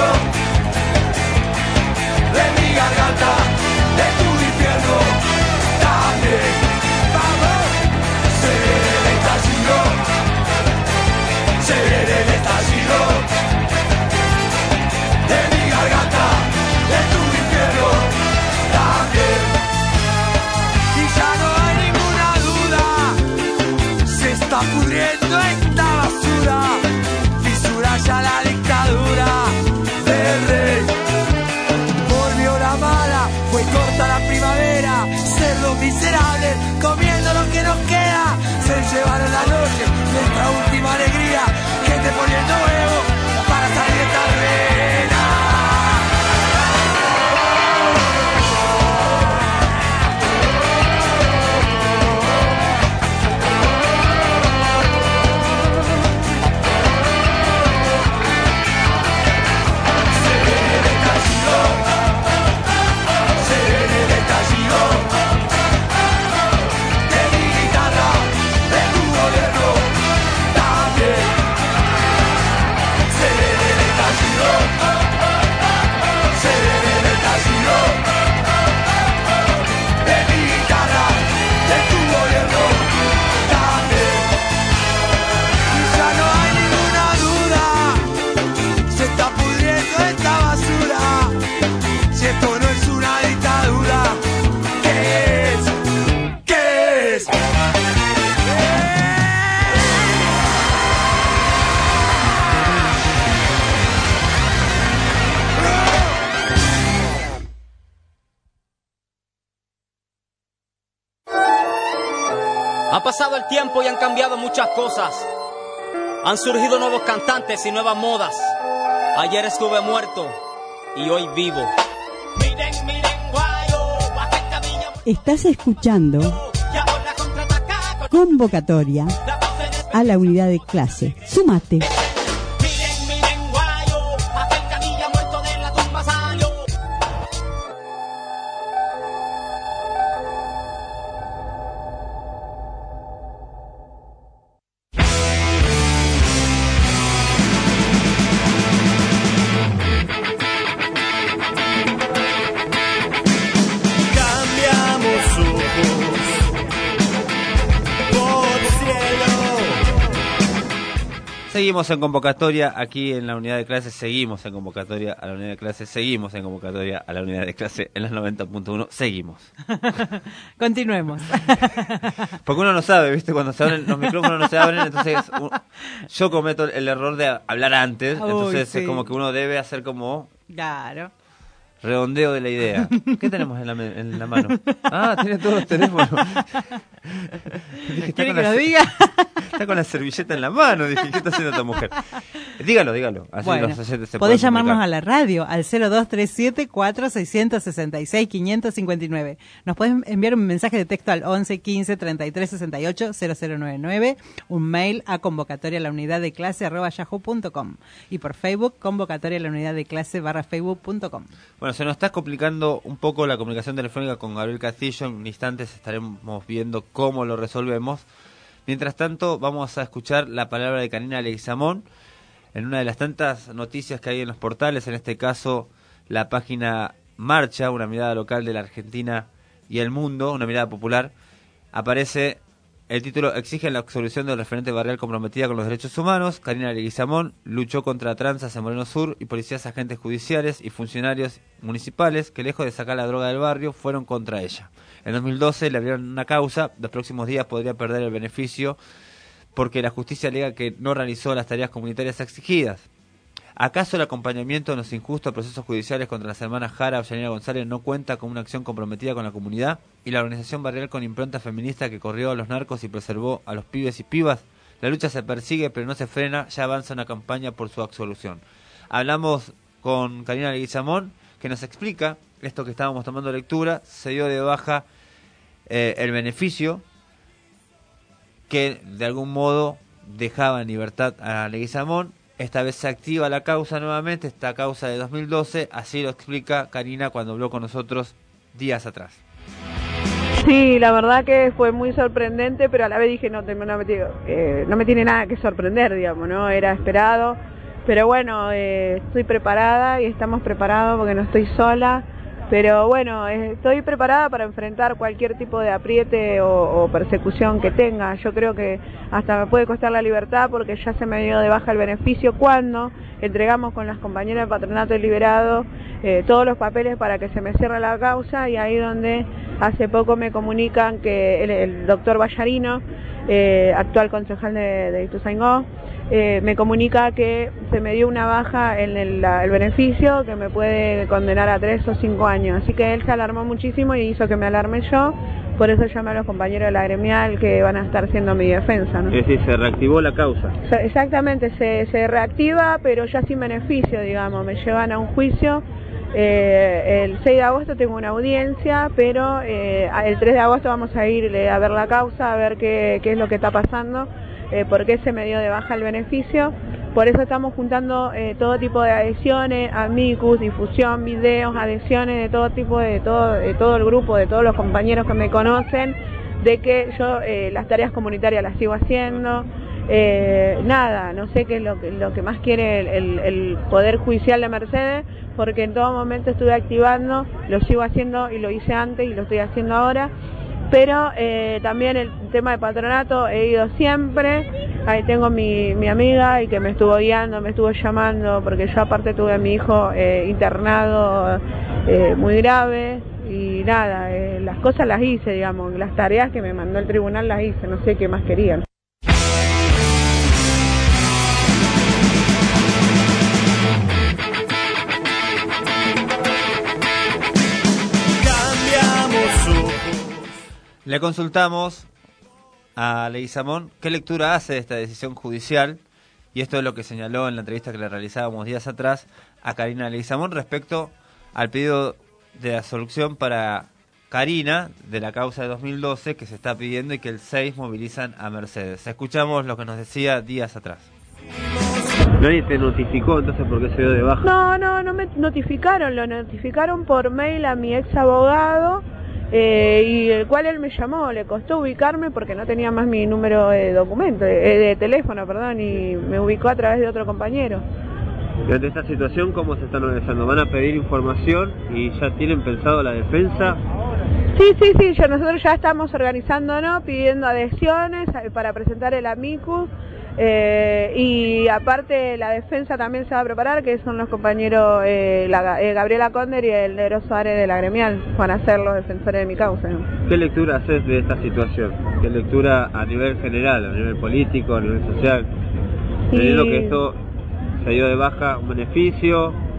de mi garganta, de tu infierno también. ¡Vamos! Se viene el estallido, se viene el estallido de mi garganta, de tu infierno también. Y ya no hay ninguna duda, se está pudriendo esta basura, fisura ya la dictadura del rey. Volvió la mala, fue corta la primavera, cerdos miserables, comiendo lo que nos queda, se llevaron la noche, nuestra última alegría, gente poniendo huevo para salir de esta arena. Se viene el estallido, se viene el estallido de mi guitarra, de tu gobierno también. Se viene el estallido, se viene el estallido de mi guitarra, de tu gobierno también. Y ya no hay ninguna duda, se está pudriendo esta basura. Si esto no es una dictadura, ¿qué es? ¿Qué es? Ha pasado el tiempo y han cambiado muchas cosas. Han surgido nuevos cantantes y nuevas modas. Ayer estuve muerto y hoy vivo. Estás escuchando Convocatoria a la unidad de clase. Súmate. Seguimos en convocatoria aquí en la unidad de clase, seguimos en convocatoria a la unidad de clase, seguimos en convocatoria a la unidad de clase en las noventa punto uno, seguimos. Continuemos. Porque uno no sabe, ¿viste? Cuando se abren los micrófonos no se abren, entonces un, yo cometo el error de hablar antes, Uy, entonces sí. Es como que uno debe hacer como... Claro. redondeo de la idea. ¿Qué tenemos en la, en la mano? Ah, tiene todos los teléfonos. Dije, ¿Quiere que la, lo diga? Está con la servilleta en la mano. Dije, ¿qué está haciendo esta mujer? Dígalo, dígalo. Así Bueno, los oyentes se podés pueden llamarnos comunicar. a la radio al cero dos tres siete, cuatro seis seis seis, cinco cinco nueve. Nos podés enviar un mensaje de texto al once, quince, treinta y tres, sesenta y ocho, cero cero noventa y nueve, un mail a convocatoria a la unidad de clase arroba yahoo punto com y por Facebook convocatoria a la unidad de clase barra facebook punto com. Bueno, se nos está complicando un poco la comunicación telefónica con Gabriel Castillo. En instantes estaremos viendo cómo lo resolvemos. Mientras tanto, vamos a escuchar la palabra de Karina Leguizamón en una de las tantas noticias que hay en los portales, en este caso la página Marcha, una mirada local de la Argentina y el mundo, una mirada popular. Aparece el título: exigen la absolución del referente barrial comprometida con los derechos humanos. Karina Leguizamón luchó contra tranzas en Moreno Sur y policías, agentes judiciales y funcionarios municipales que, lejos de sacar la droga del barrio, fueron contra ella. En dos mil doce le abrieron una causa. Los próximos días podría perder el beneficio porque la justicia alega que no realizó las tareas comunitarias exigidas. ¿Acaso el acompañamiento en los injustos procesos judiciales contra las hermanas Jara o Yanira González no cuenta con una acción comprometida con la comunidad? ¿Y la organización barrial con impronta feminista que corrió a los narcos y preservó a los pibes y pibas? La lucha se persigue pero no se frena, ya avanza una campaña por su absolución. Hablamos con Karina Leguizamón, que nos explica esto que estábamos tomando lectura. Se dio de baja eh, el beneficio que de algún modo dejaba en libertad a Leguizamón. Esta vez se activa la causa nuevamente, esta causa de dos mil doce, así lo explica Karina cuando habló con nosotros días atrás. Sí, la verdad que fue muy sorprendente, pero a la vez dije, no, no, me, eh, no me tiene nada que sorprender, digamos, ¿no? Era esperado, pero bueno, eh, estoy preparada y estamos preparados porque no estoy sola. Pero bueno, estoy preparada para enfrentar cualquier tipo de apriete o, o persecución que tenga. Yo creo que hasta me puede costar la libertad porque ya se me dio de baja el beneficio cuando entregamos con las compañeras del Patronato Liberado eh, todos los papeles para que se me cierre la causa, y ahí donde hace poco me comunican que el, el doctor Ballarino, eh, actual concejal de, de Ituzaingó, Eh, me comunica que se me dio una baja en el, la, el beneficio que me puede condenar a tres o cinco años. Así que él se alarmó muchísimo y hizo que me alarme yo. Por eso llamé a los compañeros de la gremial que van a estar siendo mi defensa, ¿no? Es decir, se reactivó la causa. Exactamente, se, se reactiva, pero ya sin beneficio, digamos. Me llevan a un juicio. Eh, el seis de agosto tengo una audiencia, pero eh, el tres de agosto vamos a ir a ver la causa, a ver qué, qué es lo que está pasando. Eh, por qué se me dio de baja el beneficio. Por eso estamos juntando eh, todo tipo de adhesiones, amicus, difusión, videos, adhesiones de todo tipo, de todo, de todo el grupo, de todos los compañeros que me conocen, de que yo eh, las tareas comunitarias las sigo haciendo. Eh, nada, no sé qué es lo que, lo que más quiere el, el, el Poder Judicial de Mercedes, porque en todo momento estuve activando, lo sigo haciendo y lo hice antes y lo estoy haciendo ahora. Pero eh, también el tema de patronato he ido siempre. Ahí tengo mi, mi amiga y que me estuvo guiando, me estuvo llamando, porque yo aparte tuve a mi hijo eh, internado eh, muy grave y nada, eh, las cosas las hice, digamos, las tareas que me mandó el tribunal las hice, no sé qué más querían. Le consultamos a Leguizamón qué lectura hace de esta decisión judicial, y esto es lo que señaló en la entrevista que le realizábamos días atrás a Karina Leguizamón respecto al pedido de absolución para Karina de la causa de dos mil doce que se está pidiendo y que el seis movilizan a Mercedes. Escuchamos lo que nos decía días atrás. ¿Nadie te notificó entonces por qué se dio de baja? No, no, no me notificaron, lo notificaron por mail a mi ex abogado. Eh, y el cual él me llamó, le costó ubicarme porque no tenía más mi número de documento, eh, de teléfono, perdón, y me ubicó a través de otro compañero. Y ante esta situación, ¿cómo se están organizando? ¿Van a pedir información y ya tienen pensado la defensa? Sí, sí, sí, ya nosotros ya estamos organizándonos, pidiendo adhesiones para presentar el amicus. Eh, y aparte la defensa también se va a preparar, que son los compañeros eh, la, eh, Gabriela Conder y el Negro Suárez de la gremial, van a ser los defensores de mi causa, ¿no? ¿Qué lectura haces de esta situación? ¿Qué lectura a nivel general, a nivel político, a nivel social? Teniendo y... que esto se dio de baja un beneficio,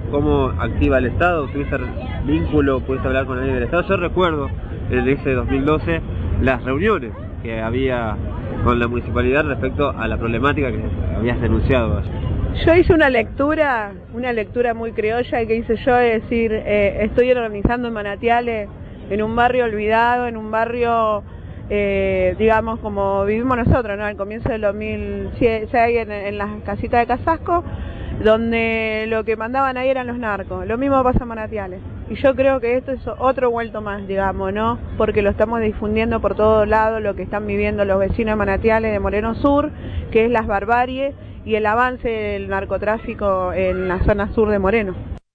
cómo activa el Estado? ¿Tuviste vínculo? ¿Pudiste hablar con alguien del Estado? Yo recuerdo en ese dos mil doce las reuniones que había con la municipalidad respecto a la problemática que habías denunciado allí. Yo hice una lectura, una lectura muy criolla que hice yo, es decir, eh, estoy organizando en Manantiales, en un barrio olvidado, en un barrio, eh, digamos, como vivimos nosotros, ¿no? Al comienzo del dos mil seis, en, en las casitas de Casasco, donde lo que mandaban ahí eran los narcos. Lo mismo pasa en Manantiales. Y yo creo que esto es otro vuelto más, digamos, ¿no? Porque lo estamos difundiendo por todos lados, lo que están viviendo los vecinos de Manantiales, de Moreno Sur, que es las barbaries y el avance del narcotráfico en la zona sur de Moreno.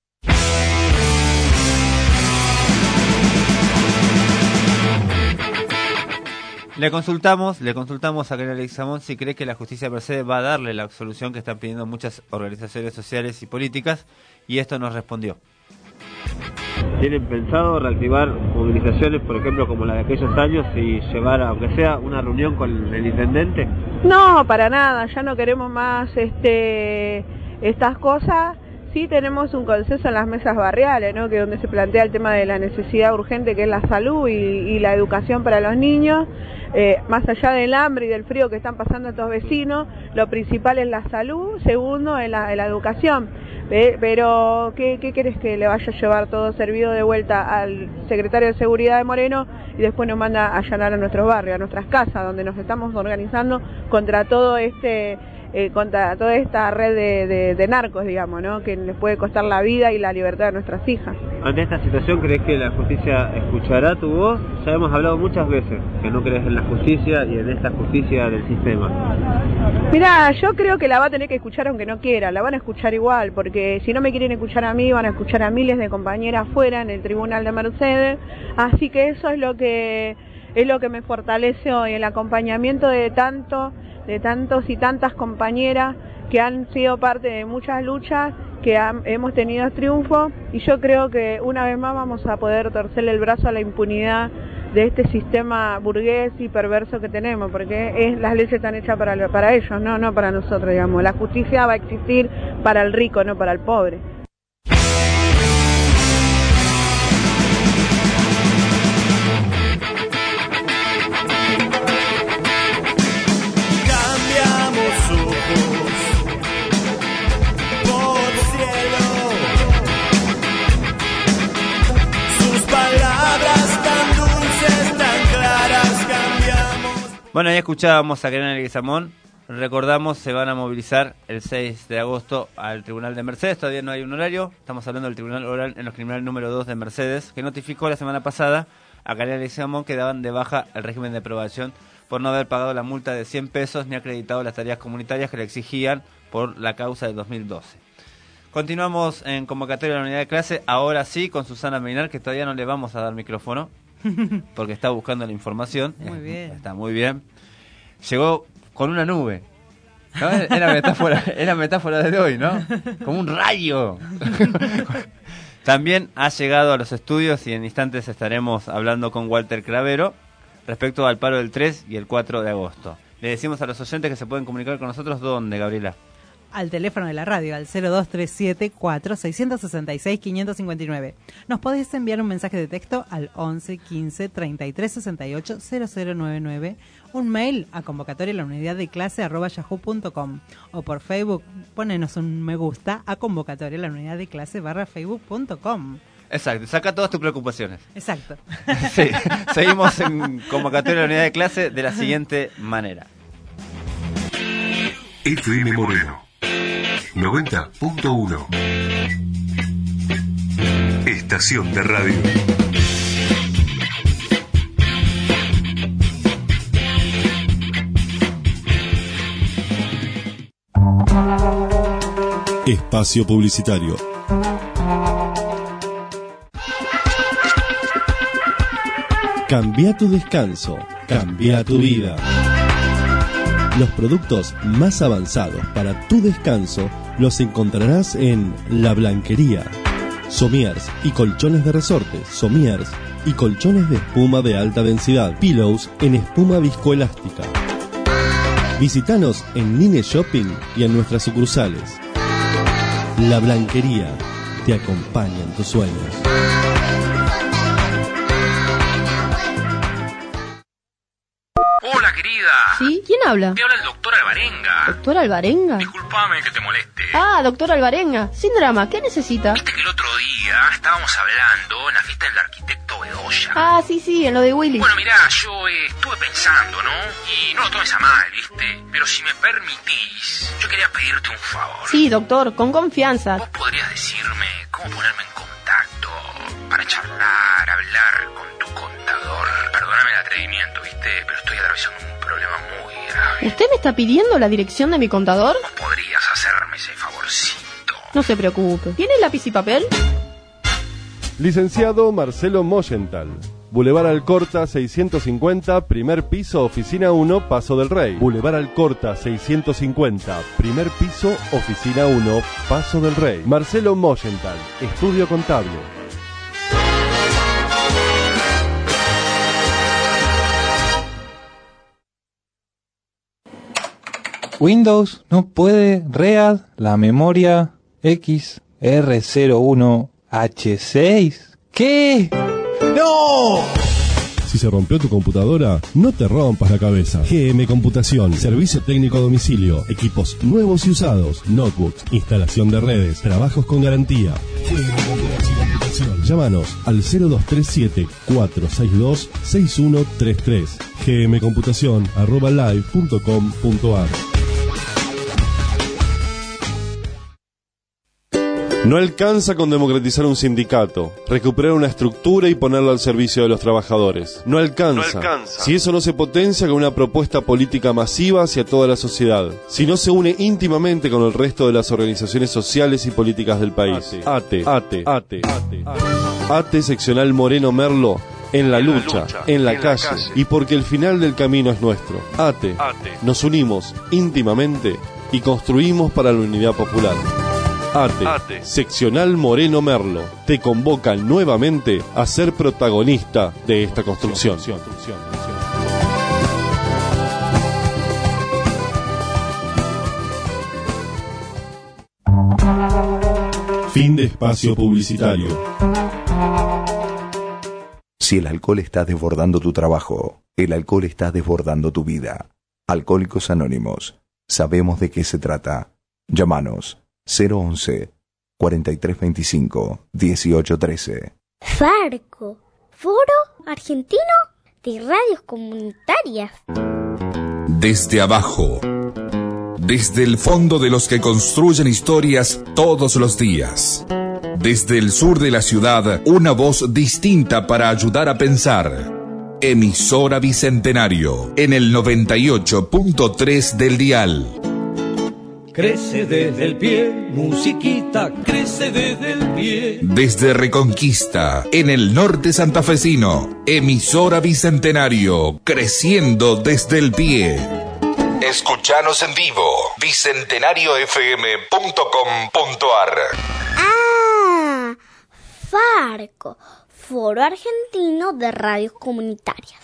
Le consultamos, le consultamos a Karina Leguizamón si cree que la justicia de Mercedes va a darle la solución que están pidiendo muchas organizaciones sociales y políticas, y esto nos respondió. ¿Tienen pensado reactivar movilizaciones, por ejemplo, como la de aquellos años, y llevar, aunque sea, una reunión con el intendente? No, para nada, ya no queremos más este estas cosas. Sí tenemos un consenso en las mesas barriales, ¿no? Que donde se plantea el tema de la necesidad urgente, que es la salud y, y la educación para los niños. Eh, más allá del hambre y del frío que están pasando estos vecinos, lo principal es la salud, segundo es la, es la educación. Eh, pero, ¿qué, ¿qué querés que le vaya a llevar todo servido de vuelta al secretario de Seguridad de Moreno y después nos manda a allanar a nuestros barrios, a nuestras casas, donde nos estamos organizando contra todo este... Eh, contra toda esta red de, de, de narcos, digamos, ¿no? Que les puede costar la vida y la libertad de nuestras hijas. Ante esta situación, ¿crees que la justicia escuchará tu voz? Ya hemos hablado muchas veces que no crees en la justicia y en esta justicia del sistema. Mirá, yo creo que la va a tener que escuchar aunque no quiera, la van a escuchar igual, porque si no me quieren escuchar a mí, van a escuchar a miles de compañeras afuera en el tribunal de Mercedes, así que eso es lo que es lo que me fortalece hoy, el acompañamiento de tanto de tantos y tantas compañeras que han sido parte de muchas luchas, que han, hemos tenido triunfo, y yo creo que una vez más vamos a poder torcerle el brazo a la impunidad de este sistema burgués y perverso que tenemos, porque es, las leyes están hechas para, para ellos, no, no para nosotros, digamos. La justicia va a existir para el rico, no para el pobre. Bueno, ya escuchábamos a Karina Leguizamón. Recordamos, se van a movilizar el seis de agosto al Tribunal de Mercedes. Todavía no hay un horario. Estamos hablando del Tribunal Oral en los Criminal número dos de Mercedes, que notificó la semana pasada a Karina Leguizamón que daban de baja el régimen de aprobación por no haber pagado la multa de cien pesos ni acreditado las tareas comunitarias que le exigían por la causa de dos mil doce. Continuamos en convocatoria de la unidad de clase, ahora sí, con Susana Meinar, que todavía no le vamos a dar micrófono, porque está buscando la información. Muy bien. Está muy bien. Llegó con una nube. ¿No? Era metáfora, era metáfora de hoy, ¿no? Como un rayo. También ha llegado a los estudios y en instantes estaremos hablando con Walter Cravero respecto al paro del tres y el cuatro de agosto. Le decimos a los oyentes que se pueden comunicar con nosotros, ¿dónde, Gabriela? Al teléfono de la radio, al cero dos tres siete cuatro seis seis seis cinco cinco nueve. Nos podés enviar un mensaje de texto al once quince treinta y tres sesenta y ocho cero cero nueve nueve, un mail a convocatoria la unidad de clase arroba yahoo punto com, o por Facebook, ponenos un me gusta a convocatoria la unidad de clase barra facebook punto com. Exacto, saca todas tus preocupaciones. Exacto. Sí, seguimos en convocatoria la unidad de clase de la siguiente manera. F M Moreno noventa punto uno. Estación de radio. Espacio publicitario. Cambia tu descanso, cambia tu vida. Los productos más avanzados para tu descanso los encontrarás en La Blanquería. Somiers y colchones de resortes, somiers y colchones de espuma de alta densidad, pillows en espuma viscoelástica. Visítanos en Nine Shopping y en nuestras sucursales. La Blanquería, te acompaña en tus sueños. Hola, querida. ¿Sí? ¿Quién habla? Te habla el doctor Alvarenga. ¿Doctor Alvarenga? Disculpame que te moleste. Ah, doctor Alvarenga. Sin drama, ¿qué necesita? Viste que el otro día estábamos hablando en la fiesta del arquitecto Bedoya. Ah, sí, sí, en lo de Willy. Bueno, mirá, yo eh, estuve pensando, ¿no? Y no lo tomes a mal, ¿viste? Pero si me permitís, yo quería pedirte un favor. Sí, doctor, con confianza. ¿Vos podrías decirme cómo ponerme en contacto para charlar, hablar con tu contador? Perdóname el atrevimiento, ¿viste? Pero estoy atravesando un problema muy grave. ¿Usted me está pidiendo la dirección de mi contador? ¿Vos podrías hacerme ese favorcito? No se preocupe. ¿Tiene lápiz y papel? Licenciado Marcelo Moyenthal. Boulevard Alcorta seiscientos cincuenta, primer piso, oficina uno, Paso del Rey. Boulevard Alcorta seiscientos cincuenta, primer piso, oficina uno, Paso del Rey. Marcelo Moyenthal, estudio contable. Windows no puede read la memoria X R cero uno H seis. ¿Qué? ¡No! Si se rompió tu computadora, no te rompas la cabeza. G M Computación, servicio técnico a domicilio, equipos nuevos y usados, notebooks, instalación de redes, trabajos con garantía. G M Computación. Llámanos al cero dos tres siete, cuatro seis dos, seis uno tres tres. gmcomputación arroba live punto com punto ar. No alcanza con democratizar un sindicato, recuperar una estructura y ponerla al servicio de los trabajadores. No alcanza. No alcanza. Si eso no se potencia con una propuesta política masiva hacia toda la sociedad. Si no se une íntimamente con el resto de las organizaciones sociales y políticas del país. ATE, ATE, ATE, ATE, ATE seccional Moreno Merlo. En la lucha, en la calle, y porque el final del camino es nuestro. ATE, nos unimos íntimamente y construimos para la unidad popular. ATE, ATE, seccional Moreno Merlo, te convoca nuevamente a ser protagonista de esta construcción. Fin de espacio publicitario. Si el alcohol está desbordando tu trabajo, el alcohol está desbordando tu vida. Alcohólicos Anónimos, sabemos de qué se trata. Llámanos cero once, cuarenta y tres veinticinco, dieciocho trece. Farco, Foro Argentino de Radios Comunitarias. Desde abajo, desde el fondo de los que construyen historias todos los días. Desde el sur de la ciudad, una voz distinta para ayudar a pensar. Emisora Bicentenario, en el noventa y ocho punto tres del dial. Crece desde el pie, musiquita, crece desde el pie. Desde Reconquista, en el norte santafesino, emisora Bicentenario, creciendo desde el pie. Escuchanos en vivo, bicentenario f m punto com punto ar. Ah, Farco, Foro Argentino de Radios Comunitarias.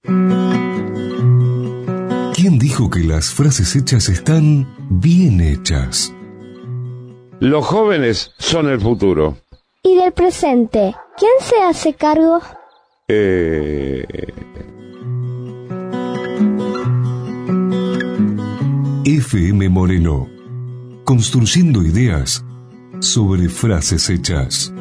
¿Quién dijo que las frases hechas están bien hechas? Los jóvenes son el futuro. ¿Y del presente? ¿Quién se hace cargo? Eh... F M Moreno, construyendo ideas sobre frases hechas.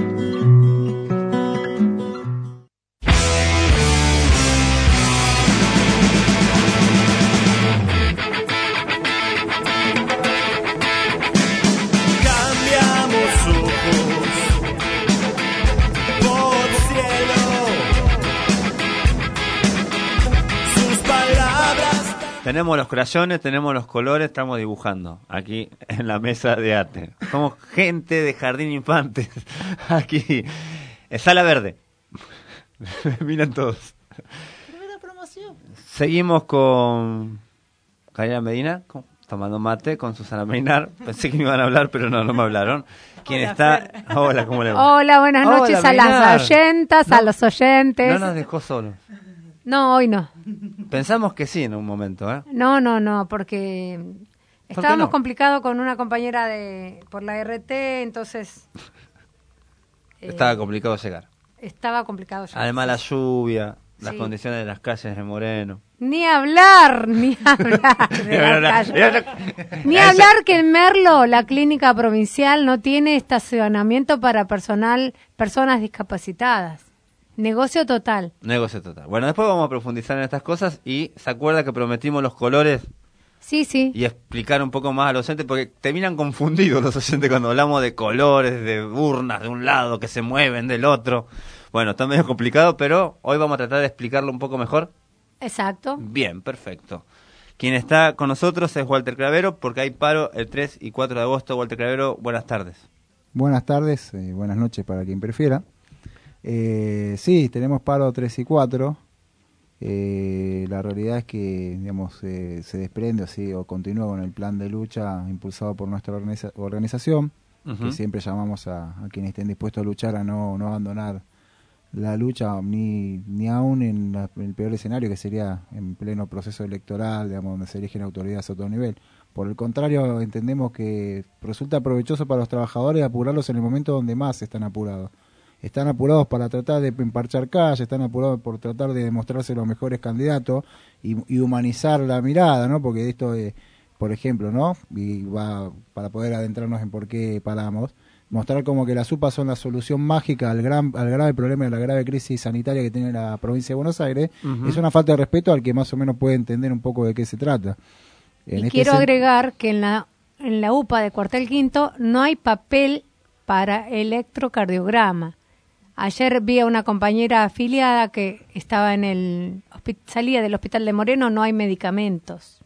Tenemos los crayones, tenemos los colores, estamos dibujando aquí en la mesa de arte. Somos gente de jardín infantes aquí. Sala verde. Miren todos. Primera promoción. Seguimos con Karina Medina, con, tomando mate, con Susana Meinar. Pensé que me iban a hablar, pero no, no me hablaron. ¿Quién Hola, está? Fer. Hola, ¿cómo le va? Hola, buenas noches. Hola, a Meinar. las oyentas, No, a los oyentes. No nos dejó solos. No, hoy no. Pensamos que sí en un momento, ¿eh? No, no, no, porque qué estábamos no? complicados con una compañera de por la R T, entonces Estaba Eh, complicado llegar. Estaba complicado llegar. Además la lluvia, las Sí. condiciones de las calles de Moreno. Ni hablar, ni hablar de las calles. Ni hablar que en Merlo, la clínica provincial, no tiene estacionamiento para personal, personas discapacitadas. Negocio total. Negocio total. Bueno, después vamos a profundizar en estas cosas y ¿se acuerda que prometimos los colores Sí, sí. y explicar un poco más a los oyentes? Porque terminan confundidos los oyentes cuando hablamos de colores, de urnas de un lado que se mueven del otro. Bueno, está medio complicado, pero hoy vamos a tratar de explicarlo un poco mejor. Exacto. Bien, perfecto. Quien está con nosotros es Walter Cravero, porque hay paro el tres y cuatro de agosto. Walter Cravero, buenas tardes. Buenas tardes, eh, buenas noches para quien prefiera. Eh, sí, tenemos paro tres y cuatro. Eh, la realidad es que, digamos, eh, se desprende así, o continúa con el plan de lucha impulsado por nuestra organiza organización, Uh-huh. que siempre llamamos a, a quienes estén dispuestos a luchar a no, no abandonar la lucha, ni, ni aún en, la, en el peor escenario, que sería en pleno proceso electoral, digamos, donde se eligen autoridades a todo nivel. Por el contrario, entendemos que resulta provechoso para los trabajadores apurarlos en el momento donde más están apurados. Están apurados para tratar de emparchar calles, están apurados por tratar de demostrarse los mejores candidatos y, y humanizar la mirada, ¿no? Porque esto, eh, por ejemplo, ¿no? Y va para poder adentrarnos en por qué paramos, mostrar como que las U P A son la solución mágica al gran al grave problema de la grave crisis sanitaria que tiene la provincia de Buenos Aires, Uh-huh. es una falta de respeto al que más o menos puede entender un poco de qué se trata. En Y este quiero sen- agregar que en la, en la U P A de Cuartel Quinto no hay papel para electrocardiograma. Ayer vi a una compañera afiliada que estaba en el hospi- salía del hospital de Moreno, no hay medicamentos.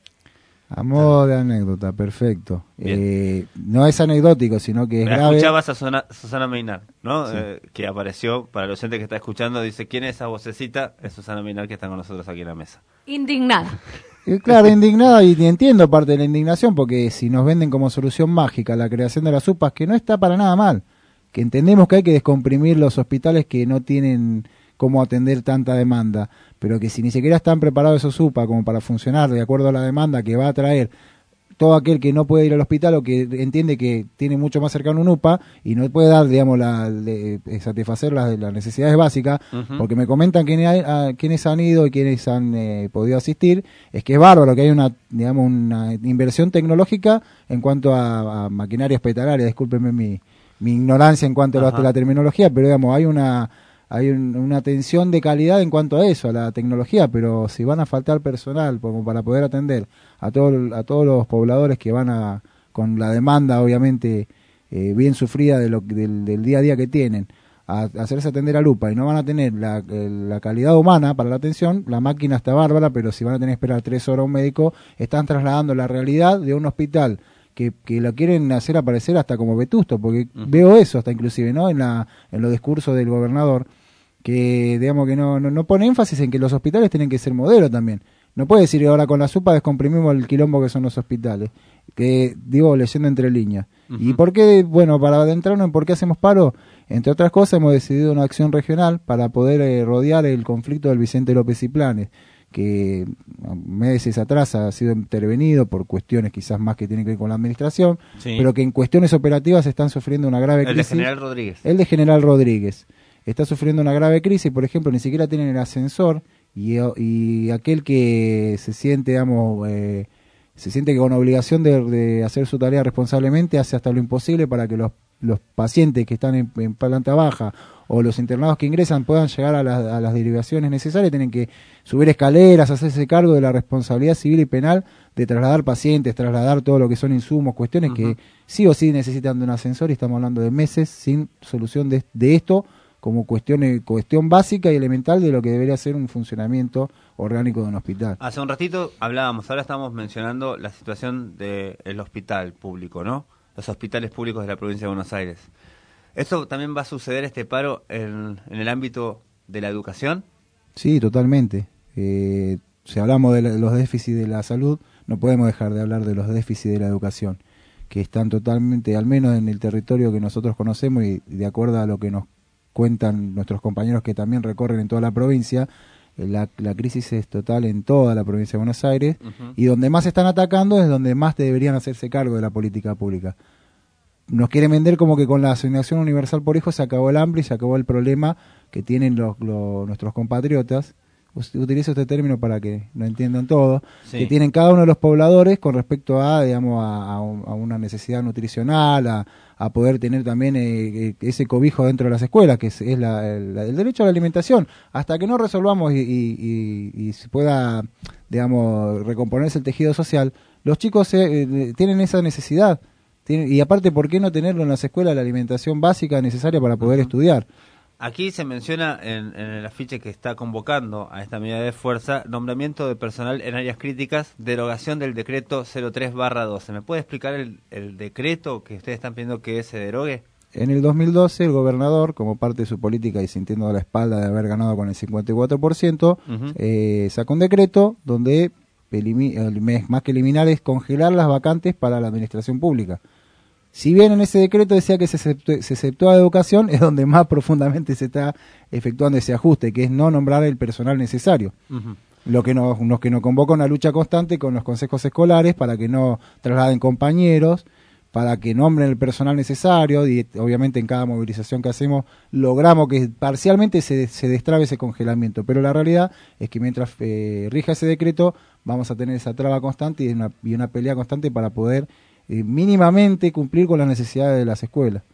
A modo de anécdota, perfecto. Eh, no es anecdótico, sino que es La grave. escuchabas a Susana, Susana Meinar, ¿no? Sí. Eh, que apareció, para el oyente que está escuchando, dice, ¿quién es esa vocecita? Es Susana Meinar, que está con nosotros aquí en la mesa. Indignada. Eh, Claro, indignada, y entiendo parte de la indignación, porque si nos venden como solución mágica la creación de las U P As, que no está para nada mal, que entendemos que hay que descomprimir los hospitales que no tienen cómo atender tanta demanda, pero que si ni siquiera están preparados esos U P A como para funcionar de acuerdo a la demanda que va a traer todo aquel que no puede ir al hospital o que entiende que tiene mucho más cercano un U P A y no puede dar, digamos, la, de, de satisfacer las, las necesidades básicas, Ujú. porque me comentan quiénes, hay- a, quiénes han ido y quiénes han eh, podido asistir, es que es bárbaro, que hay una, digamos, una inversión tecnológica en cuanto a, a maquinaria hospitalaria, discúlpenme mi, mi ignorancia en cuanto a la, Ajá. la terminología, pero digamos, hay una hay un- una atención de calidad en cuanto a eso, a la tecnología, pero si van a faltar personal como para poder atender a, todo, a todos los pobladores que van a, con la demanda obviamente eh, bien sufrida de lo, del, del día a día que tienen, a, a hacerse atender a lupa y no van a tener la, el- la calidad humana para la atención, la máquina está bárbara, pero si van a tener que esperar tres horas a un médico, están trasladando la realidad de un hospital que, que lo quieren hacer aparecer hasta como vetusto, porque Ujú. veo eso hasta inclusive, ¿no? En, la, en los discursos del gobernador, que digamos que no, no, no pone énfasis en que los hospitales tienen que ser modelo también. No puede decir que ahora con la SUPA descomprimimos el quilombo que son los hospitales, que digo leyendo entre líneas. ¿Y Ujú. por qué? Bueno, para adentrarnos en por qué hacemos paro, entre otras cosas hemos decidido una acción regional para poder eh, rodear el conflicto del Vicente López y Planes, que a meses atrás ha sido intervenido por cuestiones quizás más que tienen que ver con la administración, Sí. pero que en cuestiones operativas están sufriendo una grave El de crisis. General Rodríguez. El de General Rodríguez. Está sufriendo una grave crisis, por ejemplo, ni siquiera tienen el ascensor y, y aquel que se siente, digamos, eh, se siente que con obligación de, de hacer su tarea responsablemente hace hasta lo imposible para que los, los pacientes que están en, en planta baja o los internados que ingresan puedan llegar a, la- a las derivaciones necesarias, tienen que subir escaleras, hacerse cargo de la responsabilidad civil y penal de trasladar pacientes, trasladar todo lo que son insumos, cuestiones que sí o sí necesitan de un ascensor, y estamos hablando de meses sin solución de, de esto como cuestión, eh, cuestión básica y elemental de lo que debería ser un funcionamiento orgánico de un hospital. Hace un ratito hablábamos, ahora estamos mencionando la situación del hospital público, ¿no? Los hospitales públicos de la provincia de Buenos Aires. ¿Esto también va a suceder, este paro, en, en el ámbito de la educación? Sí, totalmente. Eh, si hablamos de la- los déficits de la salud, no podemos dejar de hablar de los déficits de la educación, que están totalmente, al menos en el territorio que nosotros conocemos y de acuerdo a lo que nos cuentan nuestros compañeros que también recorren en toda la provincia, eh, la, la crisis es total en toda la provincia de Buenos Aires, Ujú. y donde más están atacando es donde más deberían hacerse cargo de la política pública. nos quieren vender como que con la asignación universal por hijo se acabó el hambre y se acabó el problema que tienen los, los nuestros compatriotas. Utilizo este término para que lo entiendan todo, sí. que tienen cada uno de los pobladores con respecto a, digamos, a, a, un, a una necesidad nutricional, a, a poder tener también eh, ese cobijo dentro de las escuelas, que es, es la, el, el derecho a la alimentación. Hasta que no resolvamos y, y, y, y se pueda, digamos, recomponerse el tejido social, los chicos eh, tienen esa necesidad. Tienen, y aparte, ¿por qué no tenerlo en las escuelas, la alimentación básica necesaria para poder uh-huh. estudiar? Aquí se menciona en, en el afiche que está convocando a esta medida de fuerza, nombramiento de personal en áreas críticas, derogación del decreto cero tres barra doce. ¿Me puede explicar el, el decreto que ustedes están pidiendo que se derogue? En el dos mil doce, el gobernador, como parte de su política y sintiendo a la espalda de haber ganado con el cincuenta y cuatro por ciento, uh-huh. eh, sacó un decreto donde, elimi- más que eliminar, es congelar las vacantes para la administración pública. Si bien en ese decreto decía que se exceptó, se exceptó a educación, es donde más profundamente se está efectuando ese ajuste, que es no nombrar el personal necesario. Uh-huh. Lo que nos, nos, que nos convoca una lucha constante con los consejos escolares para que no trasladen compañeros, para que nombren el personal necesario, y obviamente en cada movilización que hacemos logramos que parcialmente se, se destrabe ese congelamiento, pero la realidad es que mientras eh, rija ese decreto vamos a tener esa traba constante y una, y una pelea constante para poder Eh, mínimamente cumplir con las necesidades de las escuelas.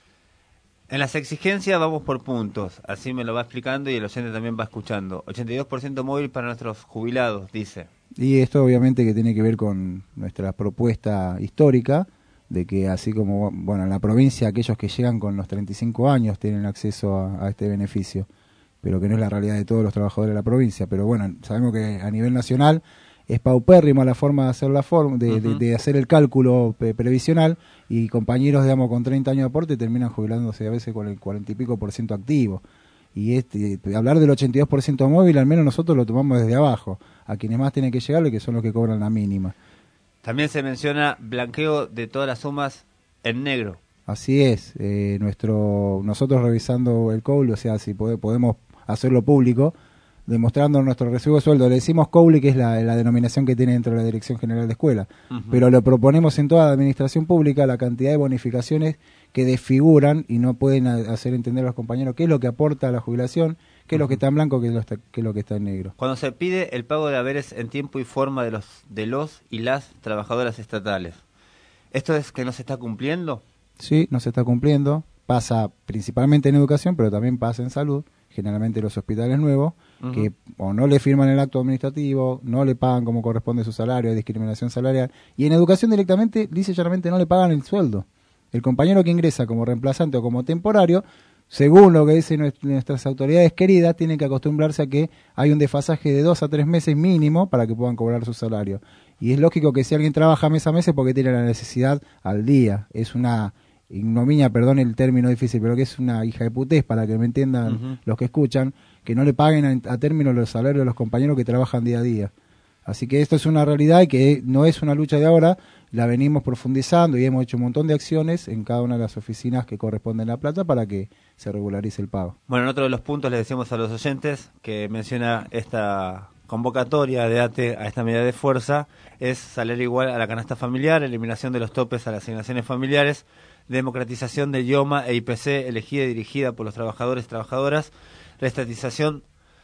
En las exigencias vamos por puntos, así me lo va explicando y el oyente también va escuchando. ochenta y dos por ciento móvil para nuestros jubilados, dice. Y esto obviamente que tiene que ver con nuestra propuesta histórica, de que así como, bueno, en la provincia aquellos que llegan con los treinta y cinco años tienen acceso a, a este beneficio, pero que no es la realidad de todos los trabajadores de la provincia. Pero bueno, sabemos que a nivel nacional es paupérrima la forma de hacer la forma de, uh-huh. de, de hacer el cálculo pre- previsional, y compañeros, digamos, con treinta años de aporte terminan jubilándose a veces con el cuarenta y pico por ciento activo. Y este, hablar del ochenta y dos por ciento móvil, al menos nosotros lo tomamos desde abajo, a quienes más tienen que llegarle, que son los que cobran la mínima. También se menciona blanqueo de todas las sumas en negro. Así es, eh, nuestro nosotros revisando el C O U L, o sea, si pode, podemos hacerlo público, demostrando nuestro recibo de sueldo. Le decimos C O U L I, que es la, la denominación que tiene dentro de la Dirección General de Escuela, uh-huh. pero lo proponemos en toda la administración pública, la cantidad de bonificaciones que desfiguran y no pueden a, hacer entender a los compañeros qué es lo que aporta a la jubilación, qué es uh-huh. lo que está en blanco, qué es, lo está, qué es lo que está en negro. Cuando se pide el pago de haberes en tiempo y forma de los, de los y las trabajadoras estatales, ¿esto es que no se está cumpliendo? Sí, no se está cumpliendo. Pasa principalmente en educación, pero también pasa en salud, generalmente los hospitales nuevos, uh-huh. que o no le firman el acto administrativo, no le pagan como corresponde su salario, hay discriminación salarial, y en educación directamente, dice llanamente, no le pagan el sueldo. El compañero que ingresa como reemplazante o como temporario, según lo que dicen nuestras autoridades queridas, tienen que acostumbrarse a que hay un desfasaje de dos a tres meses mínimo para que puedan cobrar su salario. Y es lógico que si alguien trabaja mes a mes es porque tiene la necesidad al día. Es una ignominia, perdón el término difícil, pero que es una hija de putés, para que me entiendan uh-huh. los que escuchan, que no le paguen a, a término los salarios de los compañeros que trabajan día a día. Así que esto es una realidad y que no es una lucha de ahora, la venimos profundizando y hemos hecho un montón de acciones en cada una de las oficinas que corresponden a La Plata para que se regularice el pago. Bueno, en otro de los puntos le decimos a los oyentes que menciona esta convocatoria de A T E a esta medida de fuerza, es salario igual a la canasta familiar, eliminación de los topes a las asignaciones familiares, democratización del idioma e I P C elegida y dirigida por los trabajadores y trabajadoras, reestatización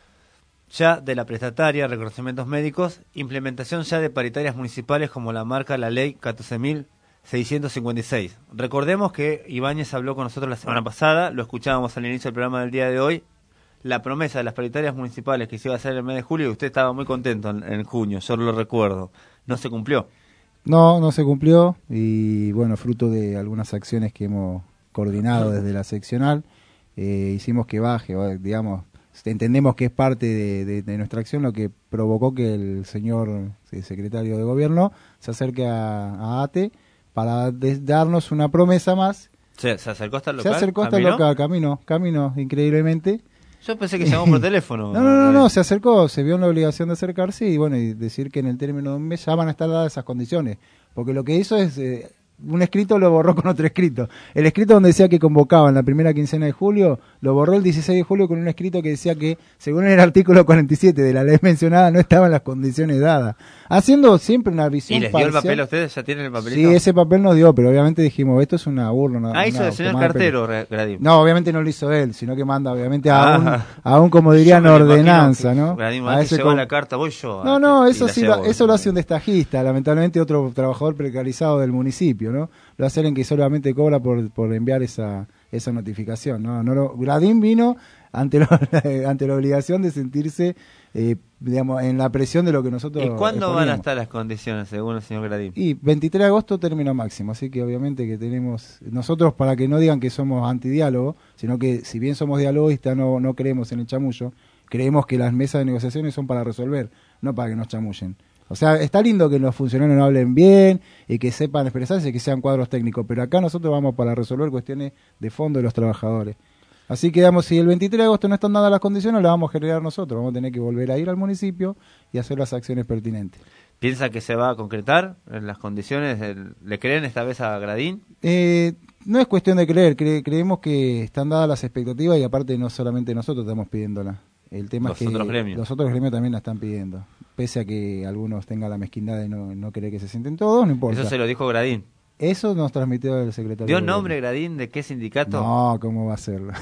ya de la prestataria, reconocimientos médicos, implementación ya de paritarias municipales como la marca la ley catorce mil seiscientos cincuenta y seis. Recordemos que Ibáñez habló con nosotros la semana pasada, lo escuchábamos al inicio del programa del día de hoy, la promesa de las paritarias municipales que se iba a hacer en el mes de julio, y usted estaba muy contento en, en junio, yo lo recuerdo, no se cumplió. No, no se cumplió, y bueno, fruto de algunas acciones que hemos coordinado desde la seccional, eh, hicimos que baje, digamos, entendemos que es parte de, de, de nuestra acción lo que provocó que el señor el secretario de gobierno se acerque a, a A T E para des, darnos una promesa más. ¿Se, se acercó hasta el local? Se acercó hasta el local, camino, camino, increíblemente. Yo pensé que llamó por teléfono. No, no, no, no, se acercó, se vio en la obligación de acercarse y bueno, y decir que en el término de un mes ya van a estar dadas esas condiciones. Porque lo que hizo es, eh, un escrito lo borró con otro escrito. El escrito donde decía que convocaban la primera quincena de julio, lo borró el dieciséis de julio con un escrito que decía que, según el artículo cuarenta y siete de la ley mencionada, no estaban las condiciones dadas. Haciendo siempre una visión ¿Y les parcial. dio el papel a ustedes? ¿Ya tienen el papelito? Sí, ese papel nos dio, pero obviamente dijimos, esto es una burla. Una, ah, hizo una, el señor tomada cartero, de Gradín. No, obviamente no lo hizo él, sino que manda, obviamente, a, Ah. un, a un, como dirían, Yo me lo ordenanza, imagino ¿no? que Gradín, A que ese lleva con- la carta, voy yo. No, a- no, y eso la sí, llevo, lo, eso lo hace un destajista, lamentablemente otro trabajador precarizado del municipio, ¿no? Lo hace alguien que solamente cobra por, por enviar esa, esa notificación, ¿no? no lo, Gradín vino ante, lo, ante la obligación de sentirse, eh, digamos, en la presión de lo que nosotros ¿Y cuándo van a exponíamos. estar las condiciones, según el señor Gradín? Y veintitrés de agosto término máximo, así que obviamente que tenemos, nosotros para que no digan que somos antidiálogo, sino que si bien somos dialoguistas no, no creemos en el chamullo, creemos que las mesas de negociaciones son para resolver, no para que nos chamullen. O sea, está lindo que los funcionarios no hablen bien y que sepan expresarse y que sean cuadros técnicos, pero acá nosotros vamos para resolver cuestiones de fondo de los trabajadores. Así que, digamos, si el veintitrés de agosto no están dadas las condiciones, las vamos a generar nosotros. Vamos a tener que volver a ir al municipio y hacer las acciones pertinentes. ¿Piensa que se va a concretar en las condiciones? del- ¿Le creen esta vez a Gradín? Eh, no es cuestión de creer, cre- creemos que están dadas las expectativas y aparte no solamente nosotros estamos pidiéndola. El tema Los es que otros gremios. los otros gremios también la están pidiendo. Pese a que algunos tengan la mezquindad de no, no querer que se sienten todos, no importa. Eso se lo dijo Gradín. Eso nos transmitió el secretario. ¿Dio de gobierno. nombre Gradín de qué sindicato? No, ¿cómo va a hacerlo?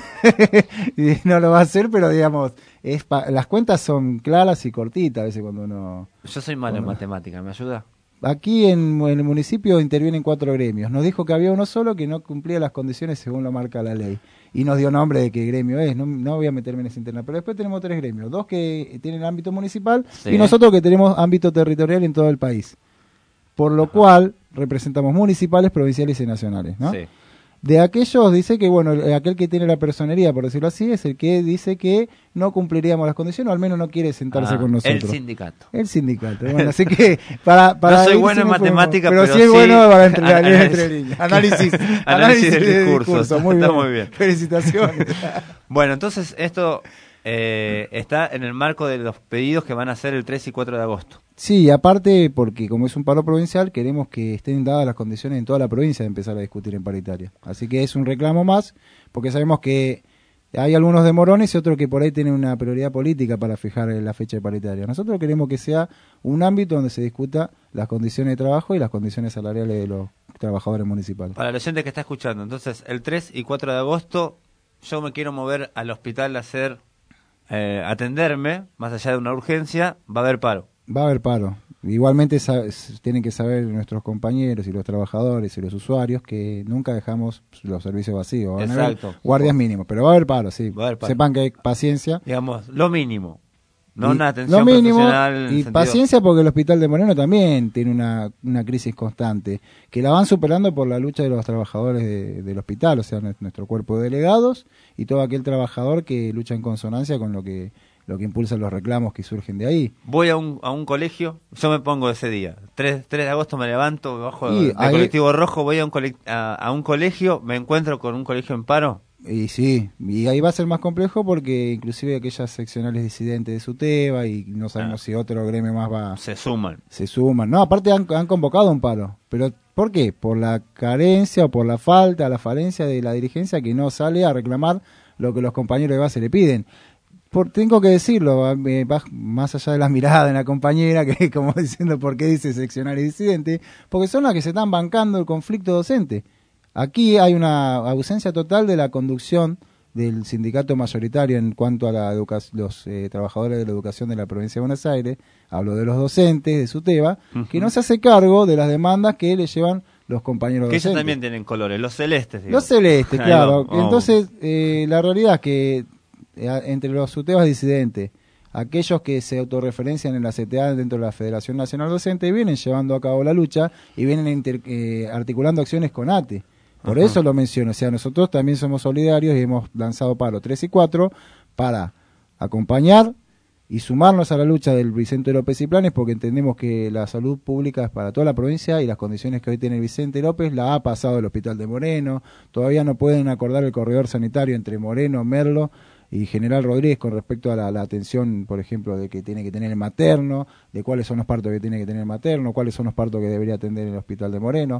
Y no lo va a hacer, pero digamos, es pa- las cuentas son claras y cortitas a veces cuando uno... Yo soy malo en Bueno. matemática, ¿me ayuda? Aquí en, en el municipio intervienen cuatro gremios. Nos dijo que había uno solo que no cumplía las condiciones según lo marca la ley. Y nos dio nombre de qué gremio es. No, no voy a meterme en esa interna. Pero después tenemos tres gremios. Dos que tienen ámbito municipal Sí. y nosotros que tenemos ámbito territorial en todo el país. Por lo cual representamos municipales, provinciales y nacionales, ¿no? Sí. De aquellos dice que, bueno, el- aquel que tiene la personería, por decirlo así, es el que dice que no cumpliríamos las condiciones o al menos no quiere sentarse Ah, con nosotros. el sindicato. El sindicato. Bueno, así que para, para No soy ir bueno en sin un- matemática, pero, pero sí es sí bueno para entre, leer análisis. entre líneas. Análisis, Análisis del de discurso. Muy Está bien. muy bien. Felicitaciones. Bueno, entonces esto eh, está en el marco de los pedidos que van a hacer el tres y cuatro de agosto. Sí, aparte, porque como es un paro provincial, queremos que estén dadas las condiciones en toda la provincia de empezar a discutir en paritaria. Así que es un reclamo más, porque sabemos que hay algunos demorones y otros que por ahí tienen una prioridad política para fijar eh, la fecha de paritaria. Nosotros queremos que sea un ámbito donde se discuta las condiciones de trabajo y las condiciones salariales de los trabajadores municipales. Para el oyente que está escuchando, entonces el tres y cuatro de agosto yo me quiero mover al hospital a hacer, eh, atenderme, más allá de una urgencia, va a haber paro. Va a haber paro. Igualmente sa- s- tienen que saber nuestros compañeros y los trabajadores y los usuarios que nunca dejamos los servicios vacíos. Van a haber Exacto. guardias mínimos, pero va a haber paro, sí. Va a haber paro. Sepan que hay paciencia. Digamos, lo mínimo. No Y una atención lo mínimo profesional en el y sentido- paciencia porque el Hospital de Moreno también tiene una, una crisis constante que la van superando por la lucha de los trabajadores de- del hospital, o sea, nue- nuestro cuerpo de delegados y todo aquel trabajador que lucha en consonancia con lo que lo que impulsan los reclamos que surgen de ahí. Voy a un, a un colegio, yo me pongo ese día. tres, tres de agosto me levanto, me bajo Y del ahí- colectivo rojo, voy a un, colec- a, a un colegio, me encuentro con un colegio en paro. Y sí, y ahí va a ser más complejo porque inclusive aquellas seccionales disidentes de SUTEBA y no sabemos Ah. si otro gremio más va... Se suman. Se suman. No, aparte han, han convocado un paro. ¿Pero por qué? Por la carencia o por la falta, la falencia de la dirigencia que no sale a reclamar lo que los compañeros de base le piden. Por, tengo que decirlo, eh, va- más allá de la mirada de la compañera, que como diciendo por qué dice seccional y disidente, porque son las que se están bancando el conflicto docente. Aquí hay una ausencia total de la conducción del sindicato mayoritario en cuanto a la educa- los eh, trabajadores de la educación de la provincia de Buenos Aires, hablo de los docentes de SUTEBA, que no se hace cargo de las demandas que le llevan los compañeros Que ellos docentes. también tienen colores, los celestes. digamos. Los celestes, Ahí claro. vamos, vamos. Entonces, eh, la realidad es que eh, entre los SUTEBAs disidentes, aquellos que se autorreferencian en la C T A dentro de la Federación Nacional Docente, vienen llevando a cabo la lucha y vienen inter- eh, articulando acciones con A T E. Por Ajá. eso lo menciono. O sea, nosotros también somos solidarios y hemos lanzado paro tres y cuatro para acompañar y sumarnos a la lucha del Vicente López y Planes, porque entendemos que la salud pública es para toda la provincia y las condiciones que hoy tiene Vicente López la ha pasado el Hospital de Moreno. Todavía no pueden acordar el corredor sanitario entre Moreno, Merlo y General Rodríguez con respecto a la, la atención, por ejemplo, de que tiene que tener el materno, de cuáles son los partos que tiene que tener el materno, cuáles son los partos que debería atender el Hospital de Moreno.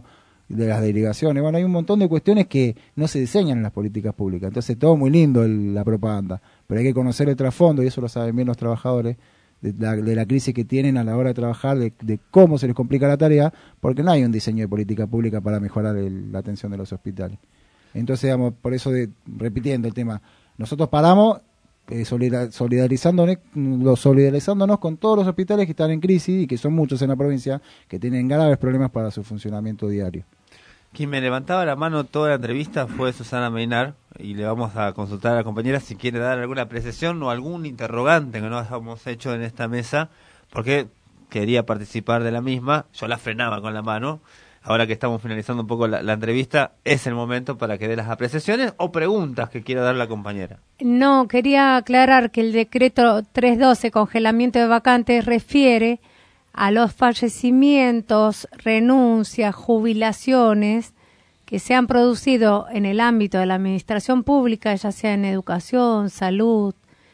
de las delegaciones. Bueno, hay un montón de cuestiones que no se diseñan en las políticas públicas. Entonces, todo muy lindo el, la propaganda, pero hay que conocer el trasfondo, y eso lo saben bien los trabajadores, de la, de la crisis que tienen a la hora de trabajar, de, de cómo se les complica la tarea, porque no hay un diseño de política pública para mejorar el, la atención de los hospitales. Entonces, digamos, por eso, de, repitiendo el tema, nosotros paramos eh, solidarizándonos, solidarizándonos con todos los hospitales que están en crisis, y que son muchos en la provincia, que tienen graves problemas para su funcionamiento diario. Quien me levantaba la mano toda la entrevista fue Susana Meinar, y le vamos a consultar a la compañera si quiere dar alguna apreciación o algún interrogante que no hayamos hecho en esta mesa, porque quería participar de la misma. Yo la frenaba con la mano. Ahora que estamos finalizando un poco la, la entrevista, es el momento para que dé las apreciaciones o preguntas que quiera dar la compañera. No, quería aclarar que el decreto trescientos doce, congelamiento de vacantes, refiere a los fallecimientos, renuncias, jubilaciones que se han producido en el ámbito de la administración pública, ya sea en educación, salud,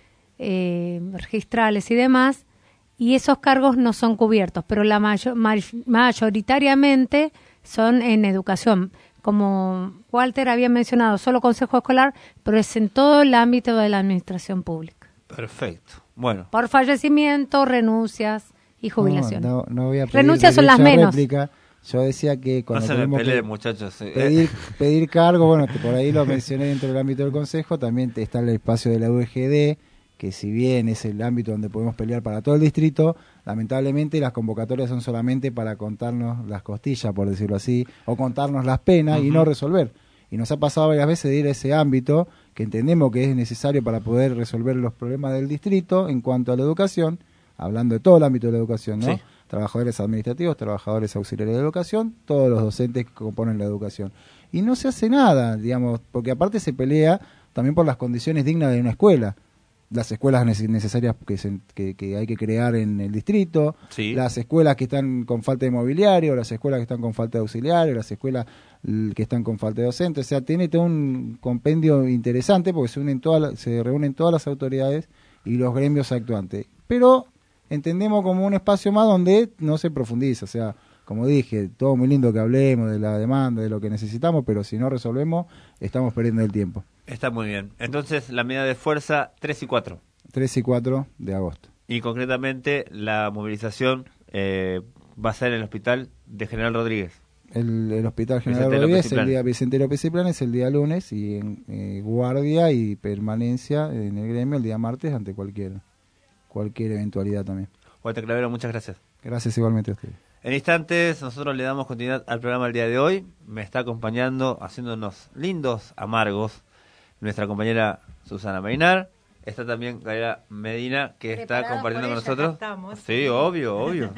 eh, registrales y demás, y esos cargos no son cubiertos, pero la mayor, mayoritariamente son en educación. Como Walter había mencionado, solo consejo escolar, pero es en todo el ámbito de la administración pública. Perfecto. Bueno. Por fallecimiento, renuncias y jubilación. No, no, no voy a pedir renuncias son las menos. Réplica. Yo decía que cuando no se me pelee, que muchachos. pedir, pedir cargo, bueno, que por ahí lo mencioné dentro del ámbito del Consejo, también está el espacio de la U G D, que si bien es el ámbito donde podemos pelear para todo el distrito, lamentablemente las convocatorias son solamente para contarnos las costillas, por decirlo así, o contarnos las penas, uh-huh, y no resolver. Y nos ha pasado varias veces de ir a ese ámbito, que entendemos que es necesario para poder resolver los problemas del distrito en cuanto a la educación, hablando de todo el ámbito de la educación, ¿no? Sí. Trabajadores administrativos, trabajadores auxiliares de educación, todos los docentes que componen la educación. Y no se hace nada, digamos, porque aparte se pelea también por las condiciones dignas de una escuela. Las escuelas necesarias que, se, que, que hay que crear en el distrito, sí, las escuelas que están con falta de mobiliario, las escuelas que están con falta de auxiliario, las escuelas que están con falta de docentes. O sea, tiene todo un compendio interesante porque se unen todas, se reúnen todas las autoridades y los gremios actuantes. Pero entendemos como un espacio más donde no se profundiza. O sea, como dije, todo muy lindo que hablemos de la demanda, de lo que necesitamos, pero si no resolvemos, estamos perdiendo el tiempo. Está muy bien. Entonces, la medida de fuerza tres y cuatro. tres y cuatro de agosto. Y concretamente, la movilización eh, va a ser en el hospital de General Rodríguez. El, el hospital General Vicente Rodríguez, el día Vicente López y Planes, el día lunes, y en eh, guardia y permanencia en el gremio el día martes ante cualquier cualquier eventualidad también. Walter Clavero, muchas gracias. Gracias igualmente a ustedes. En instantes, nosotros le damos continuidad al programa del día de hoy. Me está acompañando, haciéndonos lindos amargos, nuestra compañera Susana Meinar. Está también Gabriela Medina, que está compartiendo con nosotros. Estamos, sí, sí, obvio, obvio.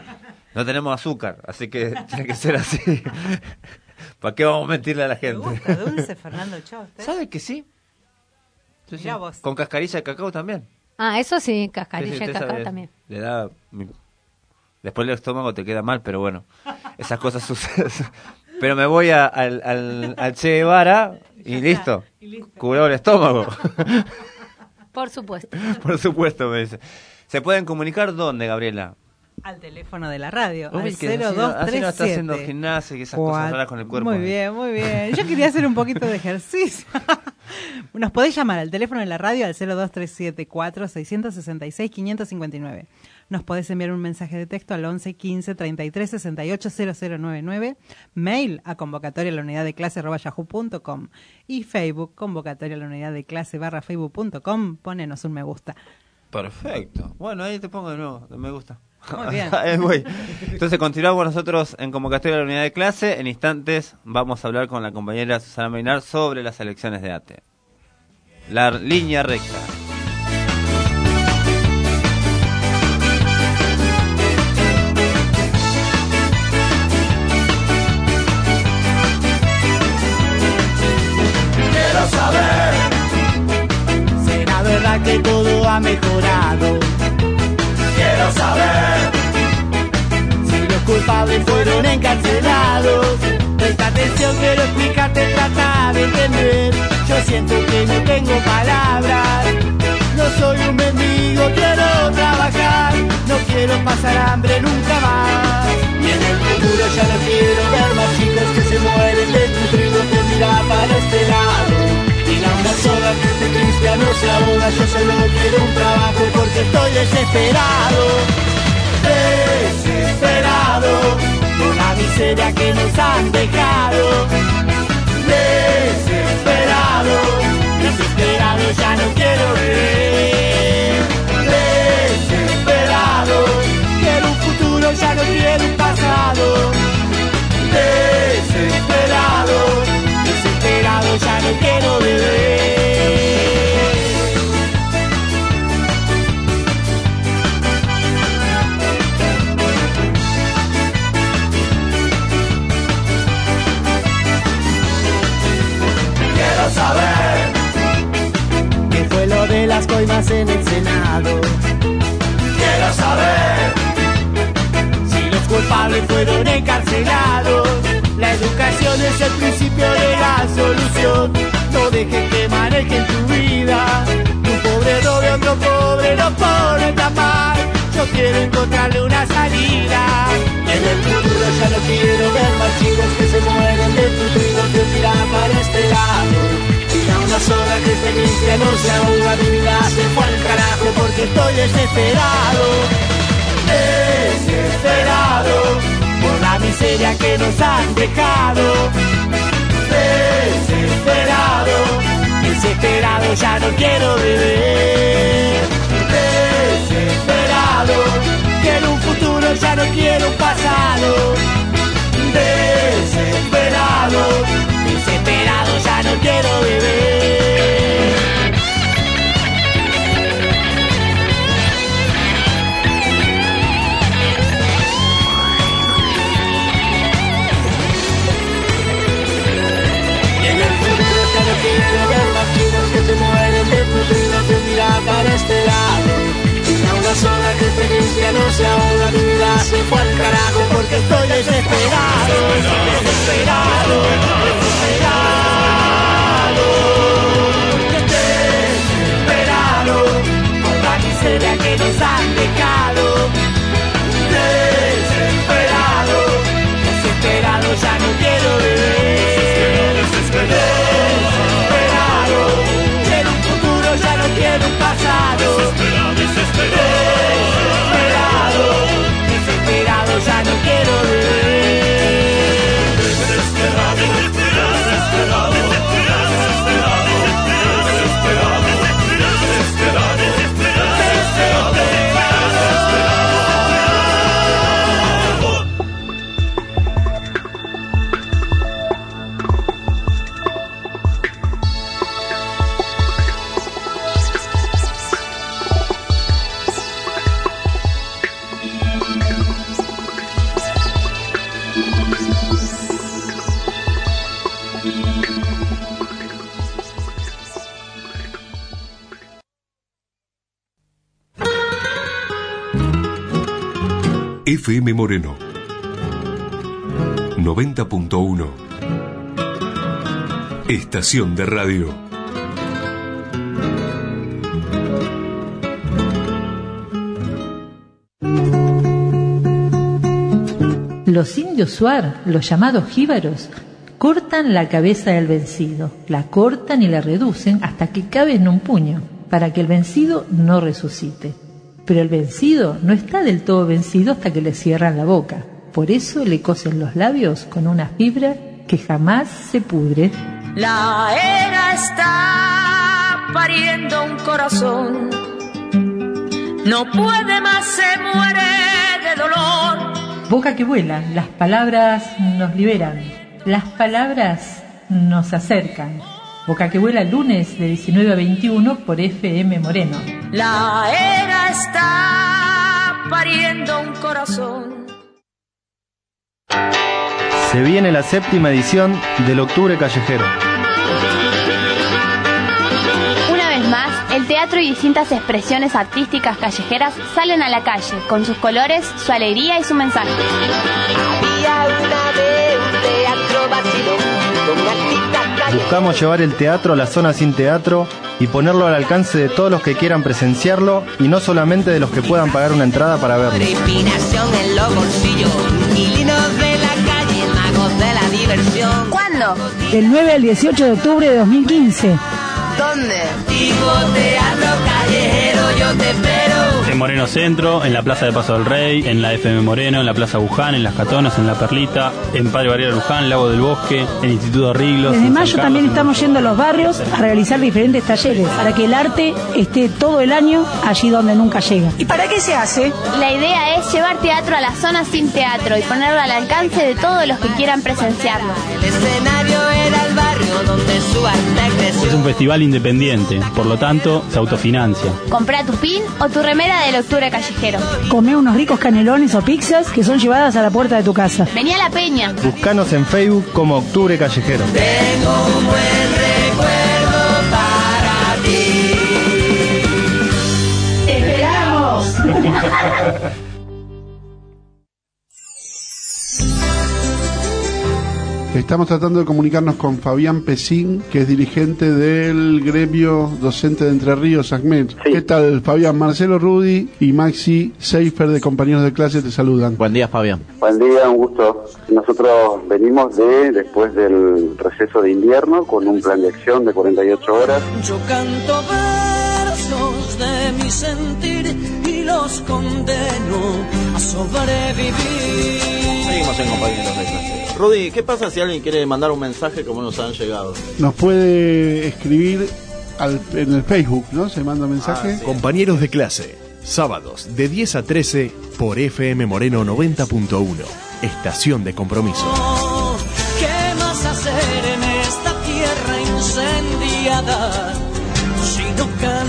No tenemos azúcar, así que tiene que ser así. ¿Para qué vamos a mentirle a la gente? Me gusta dulce, Fernando Cho. ¿Sabe que sí? Sí, sí. Vos. Con cascarilla de cacao también. Ah, eso sí, cascarilla sí, sí, de cacao sabe, también. Le da... Después el estómago te queda mal, pero bueno, esas cosas suceden. Pero me voy a, al, al, al Che Guevara y listo, y listo. Curado el estómago. Por supuesto. Por supuesto, me dice. ¿Se pueden comunicar dónde, Gabriela? Al teléfono de la radio, Uy, al cero dos tres siete. Así no está haciendo gimnasia y esas What? Cosas raras con el cuerpo. Muy bien, muy bien. Yo quería hacer un poquito de ejercicio. Nos podés llamar al teléfono de la radio al cero dos tres siete cuatro seis seis seis cinco cinco nueve. Nos podés enviar un mensaje de texto al once quince treinta y tres sesenta y ocho cero cero noventa y nueve, mail a convocatoria a la unidad de clase arroba yahoo punto com y Facebook, convocatoria a la unidad de clase barra facebook punto com. Ponenos un me gusta. Perfecto. Bueno, ahí te pongo de nuevo, me gusta. Muy bien. Entonces continuamos nosotros en convocatoria a la unidad de clase. En instantes vamos a hablar con la compañera Susana Meinar sobre las elecciones de A T E. La línea recta. Quiero saber, ¿será verdad que todo ha mejorado? Quiero saber si los culpables fueron encarcelados. Presta atención, quiero explicarte, trata de entender. Yo siento que no tengo palabras. No soy un mendigo, quiero trabajar. No quiero pasar hambre nunca más. Y en el futuro ya no quiero ver más chicos que se que este cristiano se ahoga. Yo solo quiero un trabajo porque estoy desesperado. Desesperado por la miseria que nos han dejado. Desesperado, desesperado, ya no quiero vivir. Desesperado, quiero un futuro, ya no quiero un pasado. Desesperado, desesperado, ya no quiero vivir. Quiero saber qué fue lo de las coimas en el Senado. Quiero saber si los culpables fueron encarcelados. La educación es el principio de la solución. No dejes que manejen tu vida. Un pobre robe, otro pobre no pone tan mal. Yo quiero encontrarle una salida. Y en el futuro ya no quiero ver más chicos que se mueren de futuro. Que miran para este lado. Mira una sola que este cristiano se ahoga. Mi vida se fue al carajo porque estoy desesperado. Desesperado por la miseria que nos han dejado. Desesperado, desesperado, ya no quiero vivir. Desesperado, quiero un futuro, ya no quiero un pasado. Desesperado, desesperado, ya no quiero vivir. Quiero ver más chicos que se mueren de futuro que miran para este lado. Mira una sola que este cristiano se ahoga. Mi vida se fue al carajo porque estoy desesperado. Desesperado, desesperado. Desesperado por la miseria que nos han dejado. Desesperado, desesperado, ya no quiero vivir. Desesperado. Quiero un futuro, ya no quiero un pasado. Desesperado, desesperado, ya no quiero vivir. Desesperado, desesperado, desesperado, desesperado, desesperado, F M Moreno noventa punto uno. Estación de radio. Los indios Shuar, los llamados jíbaros, cortan la cabeza del vencido, la cortan y la reducen hasta que cabe en un puño, para que el vencido no resucite. Pero el vencido no está del todo vencido hasta que le cierran la boca. Por eso le cosen los labios con una fibra que jamás se pudre. La era está pariendo un corazón. No puede más, se muere de dolor. Boca que vuela, las palabras nos liberan. Las palabras nos acercan. Boca que vuela, lunes de diecinueve a veintiuno por F M Moreno. La era está pariendo un corazón. Se viene la séptima edición del Octubre Callejero. Una vez más, el teatro y distintas expresiones artísticas callejeras salen a la calle, con sus colores, su alegría y su mensaje. Había una vez un teatro vacío, con artistas callejeros. Buscamos llevar el teatro a la zona sin teatro y ponerlo al alcance de todos los que quieran presenciarlo y no solamente de los que puedan pagar una entrada para verlo. Inspiración en los bolsillos, inquilinos de la calle, magos de la diversión. ¿Cuándo? Del nueve al dieciocho de octubre de dos mil quince. ¿Dónde? Digo teatro callejero, yo te espero. En Moreno Centro, en la Plaza de Paso del Rey, en la F M Moreno, en la Plaza Buján, en Las Catonas, en La Perlita, en Padre Barriera Luján, Lago del Bosque, en Instituto Riglos. Desde en mayo San Carlos, también en estamos yendo a los barrios a realizar diferentes talleres para que el arte esté todo el año allí donde nunca llega. ¿Y para qué se hace? La idea es llevar teatro a las zonas sin teatro y ponerlo al alcance de todos los que quieran presenciarlo. El escenario era el barrio donde su arte creció. Es un festival independiente, por lo tanto, se autofinancia. Comprá tu pin o tu remera del Octubre Callejero. Comé unos ricos canelones o pizzas que son llevadas a la puerta de tu casa. Vení a la peña. Buscanos en Facebook como Octubre Callejero. Tengo un buen recuerdo para ti. ¡Te esperamos! Estamos tratando de comunicarnos con Fabián Pesín, que es dirigente del gremio docente de Entre Ríos, ACMED. Sí. ¿Qué tal, Fabián? Marcelo Rudy y Maxi Seifer, de Compañeros de Clase, te saludan. Buen día, Fabián. Buen día, un gusto. Nosotros venimos de después del receso de invierno con un plan de acción de cuarenta y ocho horas. Yo canto versos de mi sentir y los condeno a sobrevivir. Seguimos en Compañeros de Clase. Rudy, ¿qué pasa si alguien quiere mandar un mensaje como nos han llegado? Nos puede escribir al, en el Facebook, ¿no? Se manda mensaje. Ah, sí. Compañeros de Clase, sábados de diez a trece por F M Moreno noventa punto uno. Estación de compromiso. ¿Qué más hacer en esta tierra incendiada sino cantar?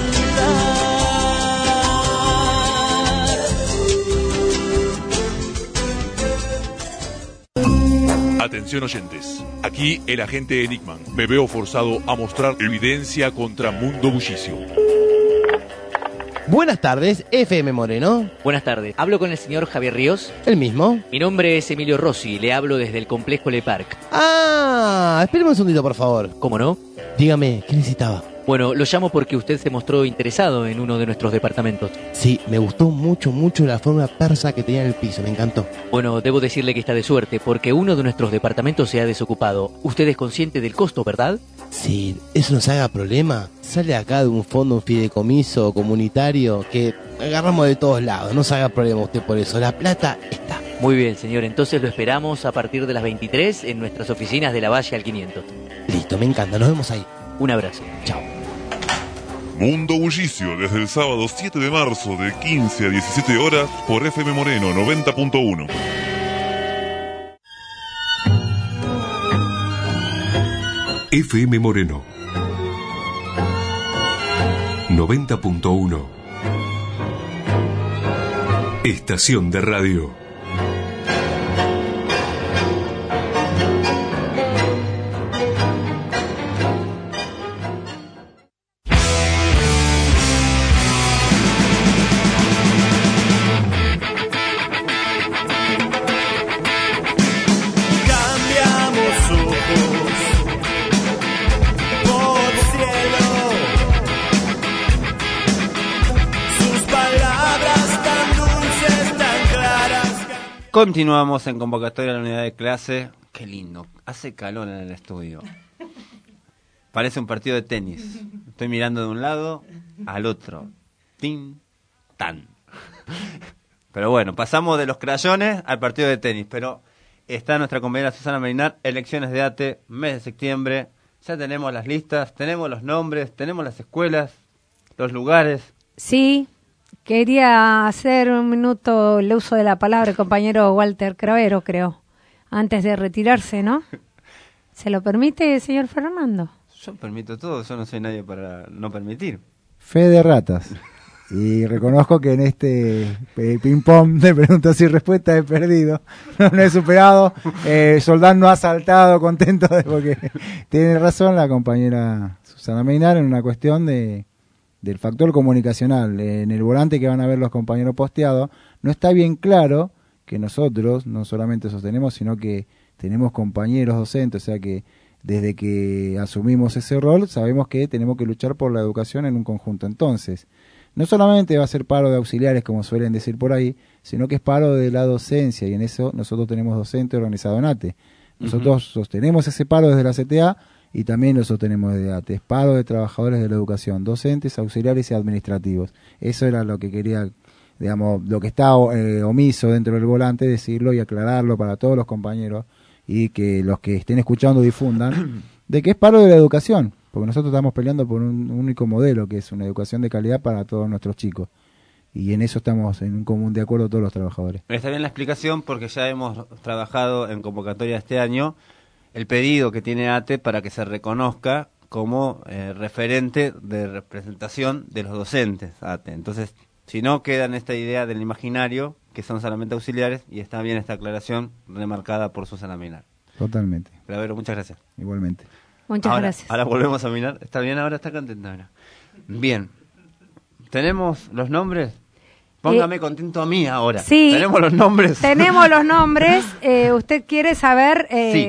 Atención oyentes, aquí el agente Enigman. Me veo forzado a mostrar evidencia contra Mundo Bullicio. Buenas tardes, F M Moreno. Buenas tardes, ¿hablo con el señor Javier Ríos? ¿El mismo? Mi nombre es Emilio Rossi, le hablo desde el complejo Le Parc. Ah, espérame un segundito, por favor. ¿Cómo no? Dígame, ¿qué necesitaba? Bueno, lo llamo porque usted se mostró interesado en uno de nuestros departamentos. Sí, me gustó mucho, mucho la forma persa que tenía en el piso, me encantó. Bueno, debo decirle que está de suerte, porque uno de nuestros departamentos se ha desocupado. Usted es consciente del costo, ¿verdad? Sí, eso nos haga problema. Sale acá de un fondo, un fideicomiso comunitario, que agarramos de todos lados. No se haga problema usted por eso, la plata está. Muy bien, señor, entonces lo esperamos a partir de las veintitrés en nuestras oficinas de la Valle al quinientos. Listo, me encanta, nos vemos ahí. Un abrazo. Chao. Mundo Bullicio, desde el sábado siete de marzo de quince a diecisiete horas por F M Moreno noventa punto uno. F M Moreno noventa punto uno. Estación de radio. Continuamos en convocatoria de la unidad de clase. Qué lindo, hace calor en el estudio. Parece un partido de tenis. Estoy mirando de un lado al otro. Tin, tan. Pero bueno, pasamos de los crayones al partido de tenis. Pero está nuestra compañera Susana Merinar, elecciones de A T E, mes de septiembre. Ya tenemos las listas, tenemos los nombres, tenemos las escuelas, los lugares. Sí. Quería hacer un minuto el uso de la palabra el compañero Walter Cravero, creo, antes de retirarse, ¿no? ¿Se lo permite, señor Fernando? Yo permito todo, yo no soy nadie para no permitir. Fe de ratas. Y reconozco que en este ping-pong de preguntas y respuestas he perdido, no lo he superado. Eh, Soldán no ha saltado contento de porque tiene razón la compañera Susana Meinar en una cuestión de... del factor comunicacional. En el volante que van a ver los compañeros posteados, no está bien claro que nosotros no solamente sostenemos, sino que tenemos compañeros docentes, o sea que desde que asumimos ese rol, sabemos que tenemos que luchar por la educación en un conjunto. Entonces, no solamente va a ser paro de auxiliares, como suelen decir por ahí, sino que es paro de la docencia, y en eso nosotros tenemos docente organizado en A T E. Nosotros uh-huh. sostenemos ese paro desde la C T A, y también lo sostenemos desde ATE, paro de trabajadores de la educación, docentes, auxiliares y administrativos. Eso era lo que quería, digamos, lo que está eh, omiso dentro del volante, decirlo y aclararlo para todos los compañeros y que los que estén escuchando difundan, de que es paro de la educación, porque nosotros estamos peleando por un único modelo, que es una educación de calidad para todos nuestros chicos. Y en eso estamos en un común de acuerdo todos los trabajadores. Está bien la explicación porque ya hemos trabajado en convocatoria este año el pedido que tiene ATE para que se reconozca como eh, referente de representación de los docentes ATE. Entonces, si no, queda en esta idea del imaginario que son solamente auxiliares y está bien esta aclaración remarcada por Susana Minar. Totalmente. Clavero, muchas gracias. Igualmente. Muchas ahora, gracias. Ahora volvemos a Minar. ¿Está bien ahora? ¿Está contenta ahora? Bien. ¿Tenemos los nombres? Póngame eh, contento a mí ahora. Sí. ¿Tenemos los nombres? Tenemos los nombres. Eh, ¿Usted quiere saber... Eh, sí.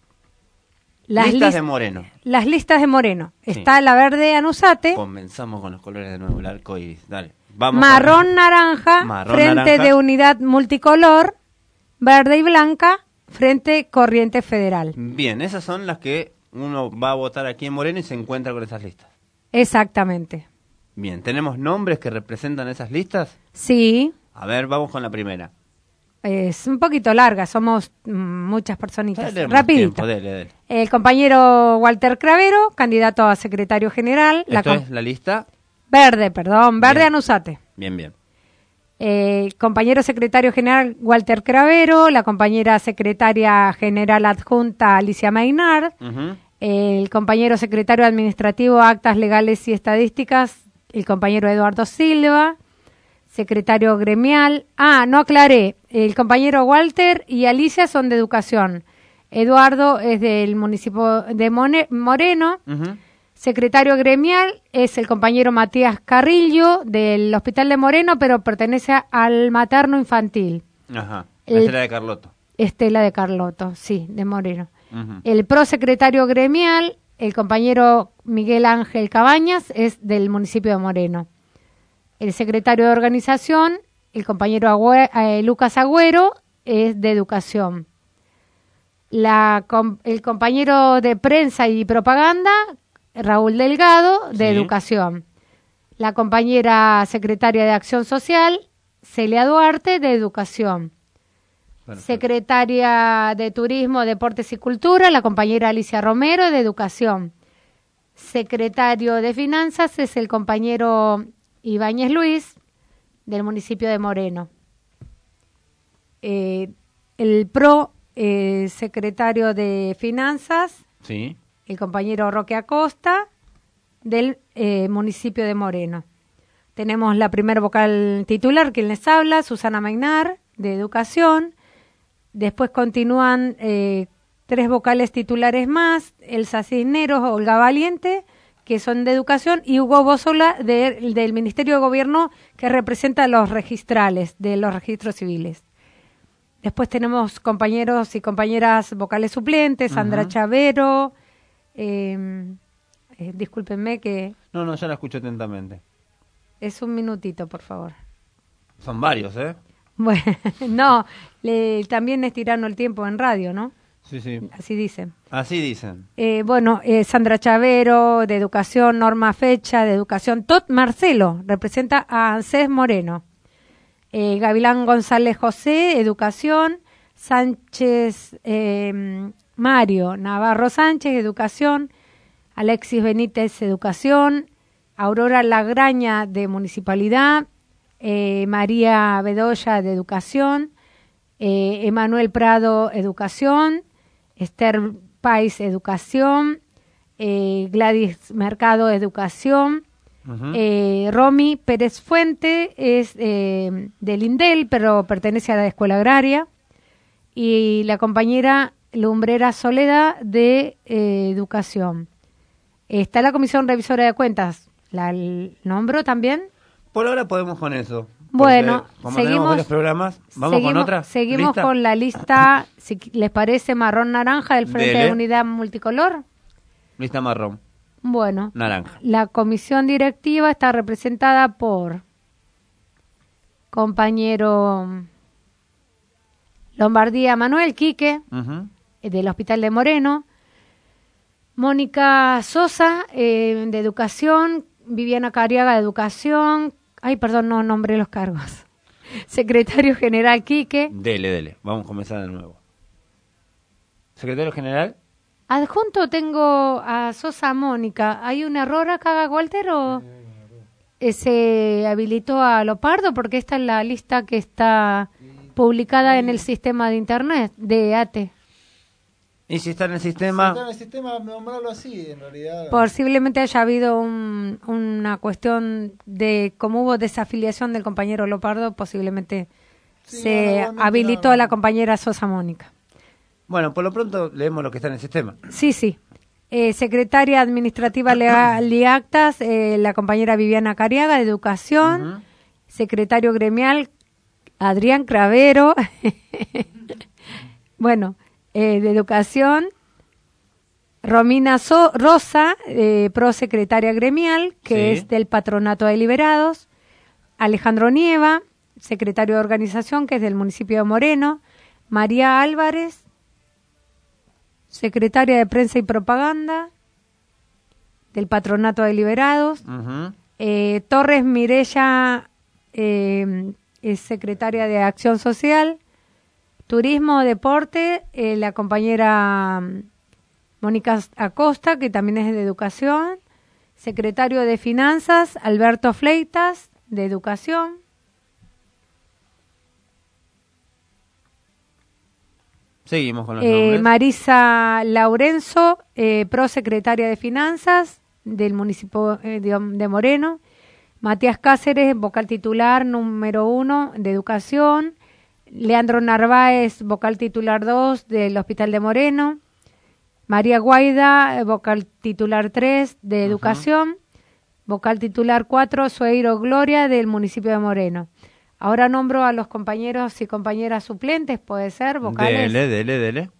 Las listas lis de Moreno. Las listas de Moreno. Sí. Está la verde Anusate. Comenzamos con los colores de nuevo, el arco iris. Dale. Vamos marrón a... naranja, Marrón, Frente naranja. de Unidad Multicolor, verde y blanca, Frente Corriente Federal. Bien, esas son las que uno va a votar aquí en Moreno y se encuentra con esas listas. Exactamente. Bien, ¿tenemos nombres que representan esas listas? Sí. A ver, vamos con la primera. Es un poquito larga, somos mm, muchas personitas. Rapidito. Dele, dele. El compañero Walter Cravero, candidato a secretario general. ¿Esto la es la lista? Verde, perdón, verde bien. Anusate. Bien, bien. El eh, compañero secretario general Walter Cravero, la compañera secretaria general adjunta Alicia Maynard, uh-huh. El compañero secretario administrativo Actas Legales y Estadísticas, el compañero Eduardo Silva, secretario gremial. Ah, no aclaré. El compañero Walter y Alicia son de educación. Eduardo es del municipio de Mone- Moreno. Uh-huh. Secretario gremial es el compañero Matías Carrillo del Hospital de Moreno, pero pertenece al materno infantil. Ajá. Estela de Carlotto. Estela de Carlotto, sí, de Moreno. Uh-huh. El prosecretario gremial, el compañero Miguel Ángel Cabañas, es del municipio de Moreno. El secretario de organización, el compañero Agüe- eh, Lucas Agüero, es de educación. La, com- el compañero de prensa y propaganda, Raúl Delgado, de sí. educación. La compañera secretaria de acción social, Celia Duarte, de educación. Perfecto. Secretaria de turismo, deportes y cultura, la compañera Alicia Romero, de educación. Secretario de finanzas es el compañero Ibáñez Luis, del municipio de Moreno. Eh, el pro eh, secretario de finanzas, sí. el compañero Roque Acosta, del eh, municipio de Moreno. Tenemos la primer vocal titular, quien les habla, Susana Maynard, de educación. Después continúan eh, tres vocales titulares más, Elsa Cisneros, Olga Valiente, que son de educación, y Hugo Bósola de, del Ministerio de Gobierno, que representa los registrales de los registros civiles. Después tenemos compañeros y compañeras vocales suplentes, Sandra uh-huh. Chavero, eh, eh, discúlpenme que... No, no, ya la escucho atentamente. Es un minutito, por favor. Son varios, ¿eh? Bueno, no, le, también es tirano el tiempo en radio, ¿no? Sí, sí. Así dicen. Así dicen. Eh, bueno, eh, Sandra Chavero, de Educación, Norma Fecha, de Educación, Tot Marcelo, representa a ANSES Moreno. Eh, Gavilán González José, Educación, Sánchez eh, Mario Navarro Sánchez, Educación, Alexis Benítez, Educación, Aurora Lagraña, de Municipalidad, eh, María Bedoya, de Educación, eh, Emanuel Prado, Educación, Esther Pais, Educación, eh, Gladys Mercado, Educación, uh-huh. eh, Romy Pérez Fuente es eh, del INDEL, pero pertenece a la Escuela Agraria, y la compañera Lumbrera Soledad, de eh, Educación. Está la Comisión Revisora de Cuentas, ¿la nombro también? Por ahora podemos con eso. Bueno, como seguimos, tenemos varios programas, vamos seguimos, con otra. Seguimos ¿Lista? Con la lista, si les parece, marrón naranja del Frente Dele. de Unidad Multicolor. Lista marrón. Bueno, naranja. La comisión directiva está representada por compañero Lombardía Manuel Quique, uh-huh. del Hospital de Moreno, Mónica Sosa, eh, de Educación. Viviana Cariaga, de Educación. Ay, perdón, no nombré los cargos. Secretario General Quique. Dele, dele. Vamos a comenzar de nuevo. Secretario General. Adjunto tengo a Sosa Mónica. ¿Hay un error acá, Walter, o eh, se habilitó a Lopardo? Porque esta es la lista que está publicada en el sistema de internet de A T E. Y si está en el sistema... Si está en el sistema, nombrarlo así, en realidad. Posiblemente haya habido un, una cuestión de, como hubo desafiliación del compañero Lopardo, posiblemente sí, se no, habilitó no. a la compañera Sosa Mónica. Bueno, por lo pronto leemos lo que está en el sistema. Sí, sí. Eh, secretaria Administrativa Legal y Actas, eh, la compañera Viviana Cariaga, de Educación. Uh-huh. Secretario Gremial, Adrián Cravero. Bueno... Eh, de Educación, Romina so Rosa, eh, prosecretaria gremial, que sí. es del Patronato de Liberados, Alejandro Nieva, secretario de Organización, que es del municipio de Moreno, María Álvarez, secretaria de Prensa y Propaganda, del Patronato de Liberados, uh-huh. eh, Torres Mirella, eh, es secretaria de Acción Social, Turismo, Deporte, eh, la compañera Mónica Acosta, que también es de Educación. Secretario de Finanzas, Alberto Fleitas, de Educación. Seguimos con los eh, nombres. Marisa Laurenzo, eh, prosecretaria de Finanzas, del municipio eh, de, de Moreno. Matías Cáceres, vocal titular número uno, de Educación. Leandro Narváez, vocal titular dos del Hospital de Moreno. María Guaida, vocal titular tres de Educación. Uh-huh. Vocal titular cuatro, Sueiro Gloria, del municipio de Moreno. Ahora nombro a los compañeros y compañeras suplentes, puede ser, vocales. Dele, dele, dele.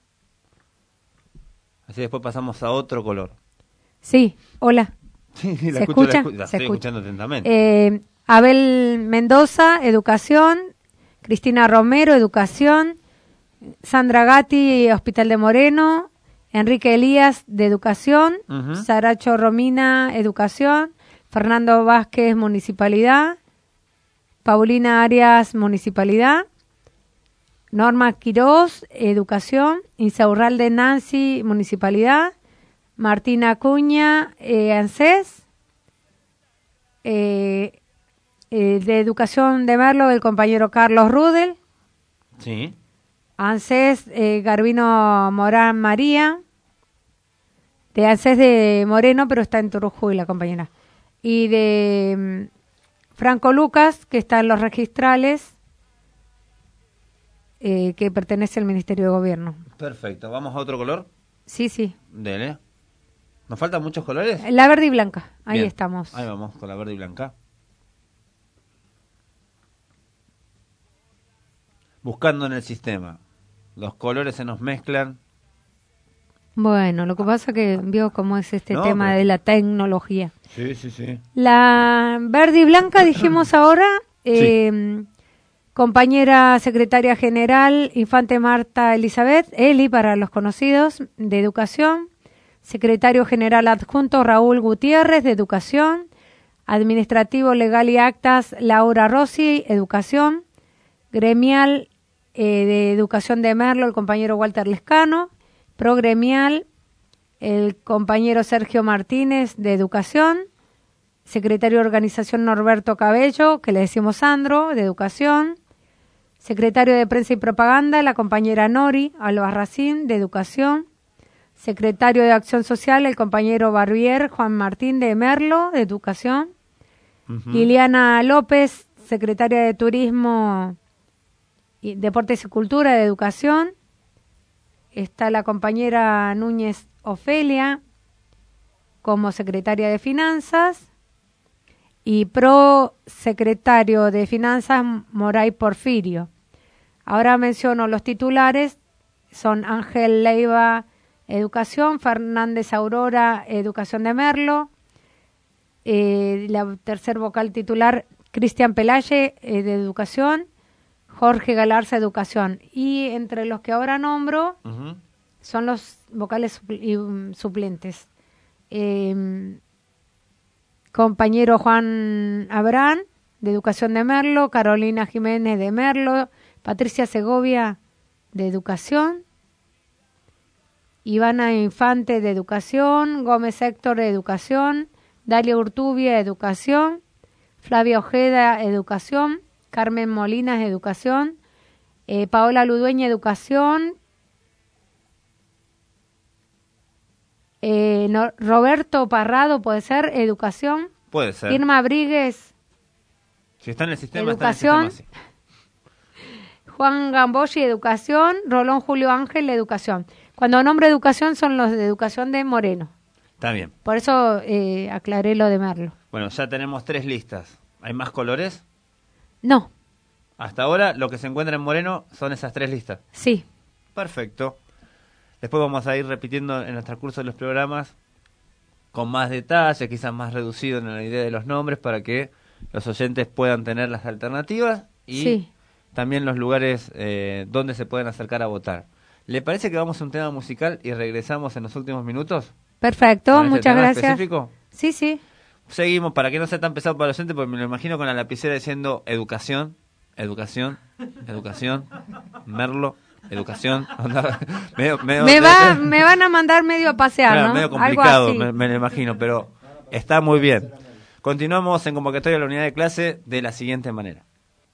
Así después pasamos a otro color. Sí, hola. Sí, la ¿Se escucho, escucha? La, escu la Se estoy escucha. escuchando atentamente. Eh, Abel Mendoza, Educación. Cristina Romero, Educación, Sandra Gatti, Hospital de Moreno, Enrique Elías, de Educación, uh-huh. Saracho Romina, Educación, Fernando Vázquez, Municipalidad, Paulina Arias, Municipalidad, Norma Quirós, Educación, Insaurralde Nancy, Municipalidad, Martina Acuña, eh, ANSES, eh, Eh, de Educación de Merlo, el compañero Carlos Rudel. Sí. ANSES, eh, Garbino Morán María. De ANSES de Moreno, pero está en Turujuy la compañera. Y de um, Franco Lucas, que está en los registrales, eh, que pertenece al Ministerio de Gobierno. Perfecto. ¿Vamos a otro color? Sí, sí. Dele. ¿Nos faltan muchos colores? La verde y blanca. Ahí Bien. estamos. Ahí vamos, con la verde y blanca. Buscando en el sistema. Los colores se nos mezclan. Bueno, lo que pasa que vio cómo es este No, tema pero... de la tecnología. Sí, sí, sí. La verde y blanca dijimos ahora. Eh, sí. Compañera secretaria general, Infante Marta Elizabeth, Eli para los conocidos, de Educación. Secretario general adjunto, Raúl Gutiérrez, de Educación. Administrativo, Legal y Actas, Laura Rossi, Educación. Gremial, eh, de Educación de Merlo, el compañero Walter Lescano. Progremial, el compañero Sergio Martínez, de Educación. Secretario de Organización, Norberto Cabello, que le decimos Sandro, de Educación. Secretario de Prensa y Propaganda, la compañera Nori Albarracín, de Educación. Secretario de Acción Social, el compañero Barbier Juan Martín, de Merlo, de Educación. Uh-huh. Liliana López, secretaria de Turismo, y Deportes y Cultura, de Educación. Está la compañera Núñez Ofelia como secretaria de Finanzas. Y pro secretario de Finanzas, Moray Porfirio. Ahora menciono los titulares, son Ángel Leiva, Educación, Fernández Aurora, Educación de Merlo, eh, la tercer vocal titular, Cristian Pelaye, eh, de Educación, Jorge Galarza, Educación. Y entre los que ahora nombro, uh-huh. son los vocales supl- y, um, suplentes. Eh, compañero Juan Abrán, de Educación de Merlo, Carolina Jiménez de Merlo, Patricia Segovia, de Educación, Ivana Infante, de Educación, Gómez Héctor, de Educación, Dalia Urtubia, Educación, Flavia Ojeda, Educación, Carmen Molinas, Educación, eh, Paola Ludueña, Educación, eh, no, Roberto Parrado, puede ser, Educación, Puede ser. Irma Bríguez, Si está en el sistema, Educación, está en el sistema, sí. Juan Gamboyi, Educación, Rolón Julio Ángel, Educación. Cuando nombro Educación son los de Educación de Moreno. Está bien. Por eso eh, aclaré lo de Merlo. Bueno, ya tenemos tres listas. ¿Hay más colores? No, Hasta ahora lo que se encuentra en Moreno son esas tres listas. sí. Perfecto. Después vamos a ir repitiendo en el transcurso de los programas con más detalle, quizás más reducido en la idea de los nombres, para que los oyentes puedan tener las alternativas y Sí. también los lugares eh, donde se pueden acercar a votar. ¿Le parece que vamos a un tema musical y regresamos en los últimos minutos? Perfecto, ¿Con este muchas tema gracias. específico? Sí, sí. Seguimos, para que no sea tan pesado para el oyente, porque me lo imagino con la lapicera diciendo educación, educación, educación, Merlo, educación. Onda, medio, medio- Me, va, me van a mandar medio a pasear, Claro, ¿no? medio Algo complicado, así. me, me lo imagino, pero está muy bien. Continuamos en convocatoria a la unidad de clase de la siguiente manera.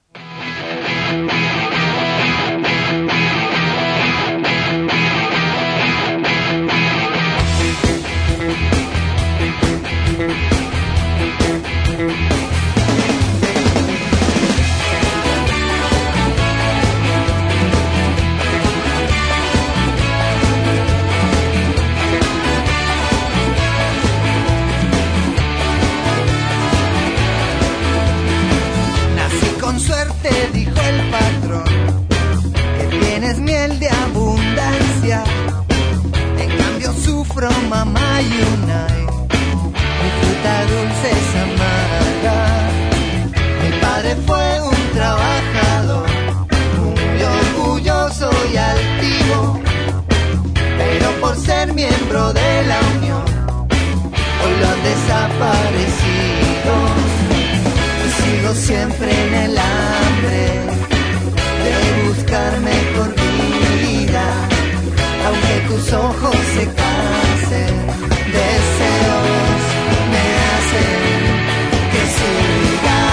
Nací con suerte, dijo el patrón, que tienes miel de abundancia. En cambio sufro mamá y unai, mi fruta dulce es amarga. Mi padre fue un trabajador, muy orgulloso y altivo, pero por ser miembro de la Unión, hoy lo han desaparecido. Sigo siempre en el hambre de buscar mejor vida, aunque tus ojos se cansen, deseos me hacen que siga.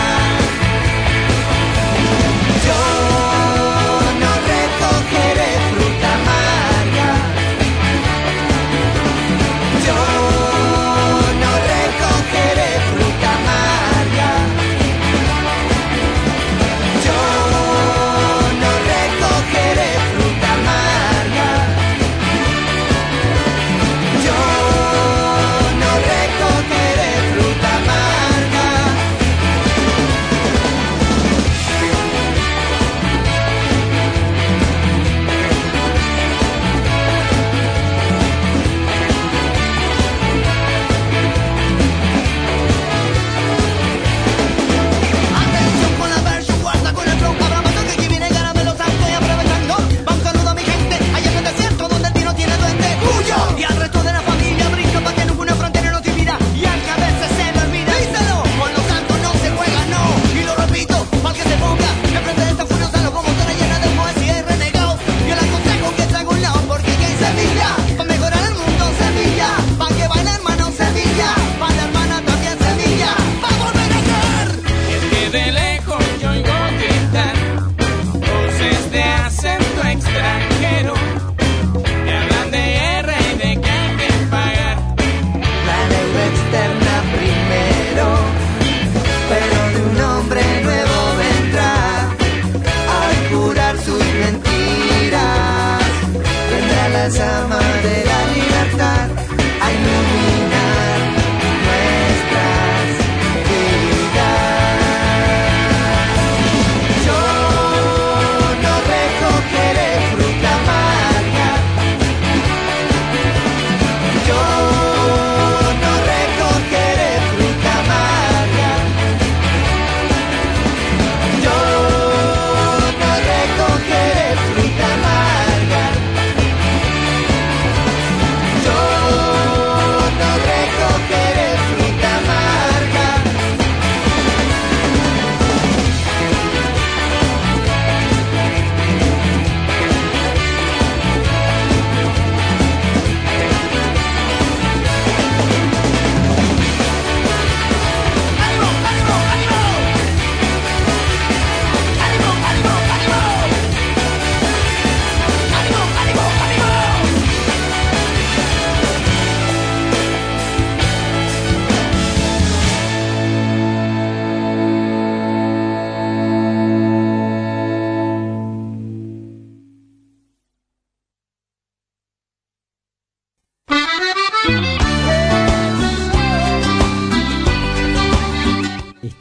Yo no recogeré fruta amarga, yo no recogeré fruta amarga. Yo no recogeré fruta amarga.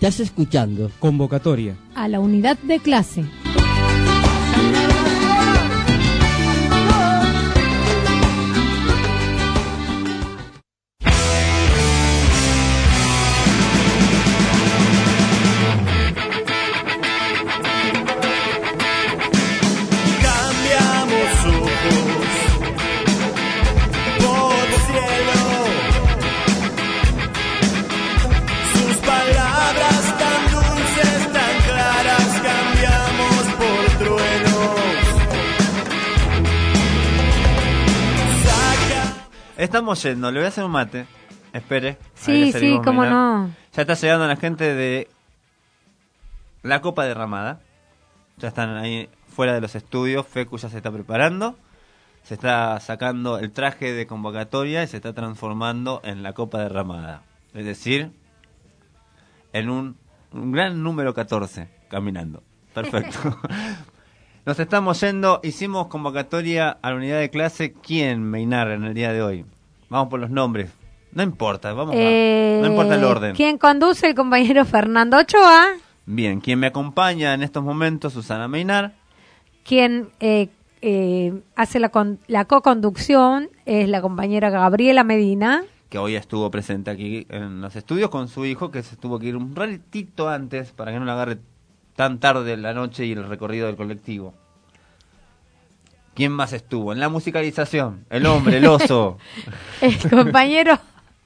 Estás escuchando Convocatoria a la unidad de clase. Estamos yendo, le voy a hacer un mate. Espere. Sí, sí, cómo no. Ya está llegando la gente de la Copa Derramada. Ya están ahí fuera de los estudios. Fecu ya se está preparando. Se está sacando el traje de convocatoria y se está transformando en la Copa Derramada. Es decir, en un, un gran número catorce caminando. Perfecto. Nos estamos yendo. Hicimos convocatoria a la unidad de clase. ¿Quién, Meinar, en el día de hoy? Vamos por los nombres. No importa, vamos eh, a, no importa el orden. ¿Quién conduce? El compañero Fernando Ochoa. Bien, quien me acompaña en estos momentos, Susana Meinar. Quien eh, eh, hace la, con, la co-conducción es la compañera Gabriela Medina. Que hoy estuvo presente aquí en los estudios con su hijo, que se tuvo que ir un ratito antes para que no le agarre tan tarde en la noche y el recorrido del colectivo. ¿Quién más estuvo? En la musicalización, el hombre, el oso. El compañero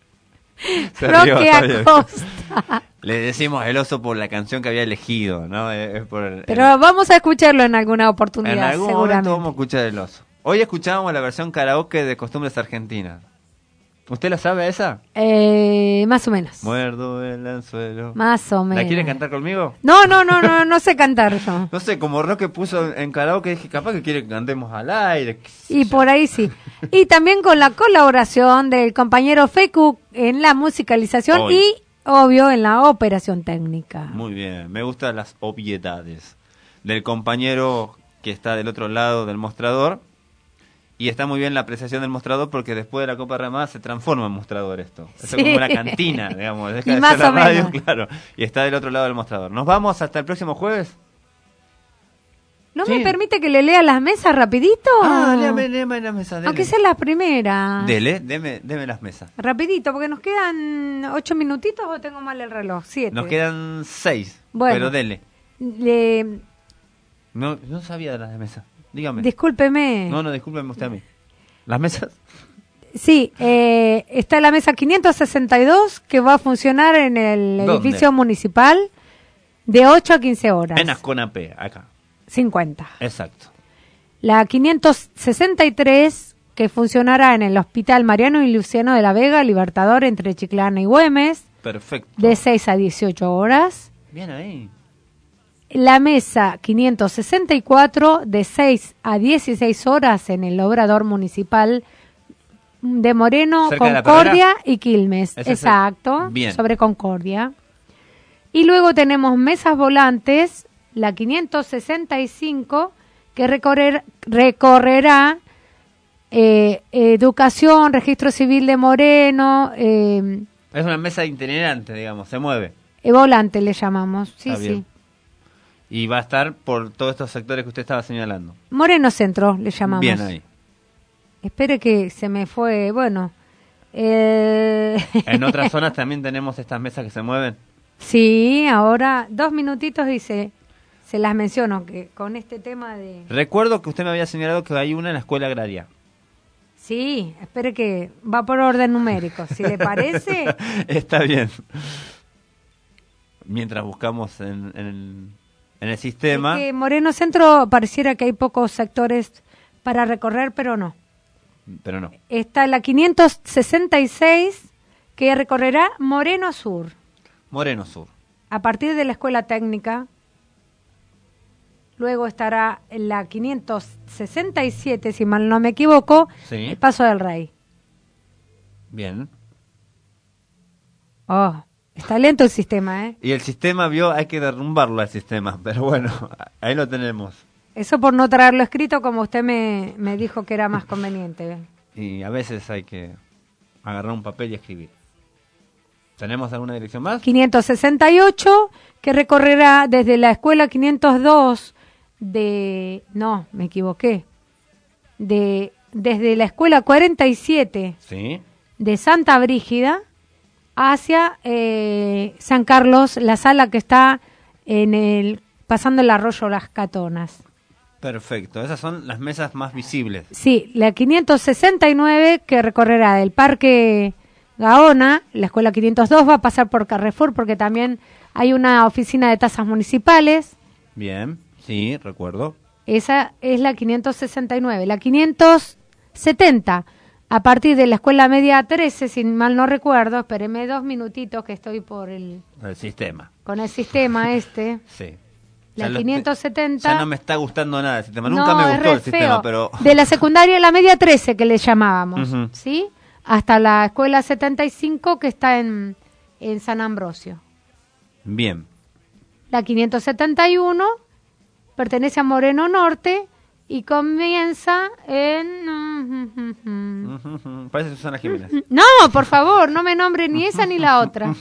Roque Acosta. Le decimos el oso por la canción que había elegido, ¿no? Es por el, Pero el... vamos a escucharlo en alguna oportunidad, en algún seguramente. momento vamos a escuchar el oso. Hoy escuchábamos la versión karaoke de Costumbres Argentinas. ¿Usted la sabe esa? Eh, más o menos. Muerdo el anzuelo. Más o menos. ¿La quiere cantar conmigo? No, no, no, no, no sé cantar yo. No sé, como Roque puso en karaoke, dije, capaz que quiere que cantemos al aire. Y por ahí sí. Y también con la colaboración del compañero Fecu en la musicalización Hoy. y, obvio, en la operación técnica. Muy bien, me gustan las obviedades del compañero que está del otro lado del mostrador. Y está muy bien la apreciación del mostrador porque después de la Copa Remada se transforma en mostrador esto. Es sí. como una cantina, digamos. Deja y de más ser la o radio, menos. claro. Y está del otro lado del mostrador. ¿Nos vamos hasta el próximo jueves? ¿No sí. me permite que le lea las mesas rapidito? Ah, léame, léame las mesas. Dele. Aunque sea las primeras. Dele, deme, deme las mesas. Rapidito, porque nos quedan ocho minutitos o tengo mal el reloj. Siete. Nos quedan seis. Bueno, pero dele. Le... No, no sabía de las mesas. Dígame. Discúlpeme. No, no, discúlpeme usted a mí. ¿Las mesas? Sí, eh, está la mesa quinientos sesenta y dos que va a funcionar en el ¿Dónde? edificio municipal de ocho a quince horas. En Asconapé, acá. cincuenta. Exacto. La quinientos sesenta y tres que funcionará en el Hospital Mariano y Luciano de la Vega, Libertador, entre Chiclana y Güemes. Perfecto. De seis a dieciocho horas. Bien ahí. La mesa quinientos sesenta y cuatro de seis a dieciséis horas en el Obrador Municipal de Moreno, Cerca Concordia de y Quilmes. ¿Ese Exacto, es el... sobre Concordia. Y luego tenemos mesas volantes, la quinientos sesenta y cinco, que recorrer, recorrerá eh, Educación, Registro Civil de Moreno. Eh, es una mesa itinerante, digamos, se mueve. Eh, volante le llamamos, sí, Está sí. Bien. Y va a estar por todos estos sectores que usted estaba señalando. Moreno Centro le llamamos. Bien ahí. Espere que se me fue, bueno. Eh... ¿En otras zonas también tenemos estas mesas que se mueven? Sí, ahora dos minutitos y se, se las menciono, que con este tema de... Recuerdo que usted me había señalado que hay una en la escuela agraria. Sí, espere que va por orden numérico, si le parece. Está bien. Mientras buscamos en, en, el, en el sistema... Es que Moreno Centro pareciera que hay pocos sectores para recorrer, pero no. Pero no. Está la quinientos sesenta y seis que recorrerá Moreno Sur. Moreno Sur. A partir de la escuela técnica. Luego estará la quinientos sesenta y siete, si mal no me equivoco, sí. el Paso del Rey. Bien. Oh, está lento el sistema, ¿eh? Y el sistema, vio, hay que derrumbarlo al sistema, pero bueno, ahí lo tenemos. Eso por no traerlo escrito como usted me, me dijo que era más conveniente. Y a veces hay que agarrar un papel y escribir. ¿Tenemos alguna dirección más? quinientos sesenta y ocho, que recorrerá desde la escuela quinientos dos de... No, me equivoqué. De Desde la escuela cuarenta y siete Sí. de Santa Brígida hacia eh, San Carlos, la sala que está en el pasando el arroyo Las Catonas. Perfecto, esas son las mesas más visibles. Sí, la quinientos sesenta y nueve, que recorrerá del Parque Gaona, la escuela quinientos dos va a pasar por Carrefour porque también hay una oficina de tasas municipales. Bien, sí, recuerdo. Esa es la quinientos sesenta y nueve. La quinientos setenta, a partir de la escuela media trece, si mal no recuerdo, espéreme dos minutitos que estoy por el... El sistema. Con el sistema este. Sí. La Ya lo- quinientos setenta... Ya no me está gustando nada el sistema. No, Nunca me es gustó re el sistema, feo. pero... De la secundaria a la media trece, que le llamábamos, Ujú. ¿sí? Hasta la escuela setenta y cinco, que está en, en San Ambrosio. Bien. La quinientos setenta y uno pertenece a Moreno Norte y comienza en... Parece Susana Jiménez. No, por favor, no me nombre ni esa ni la otra.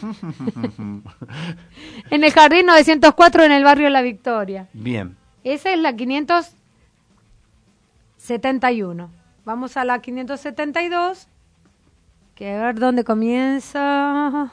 En el Jardín novecientos cuatro, en el barrio La Victoria. Bien. Esa es la quinientos setenta y uno. Vamos a la quinientos setenta y dos. Que a ver dónde comienza.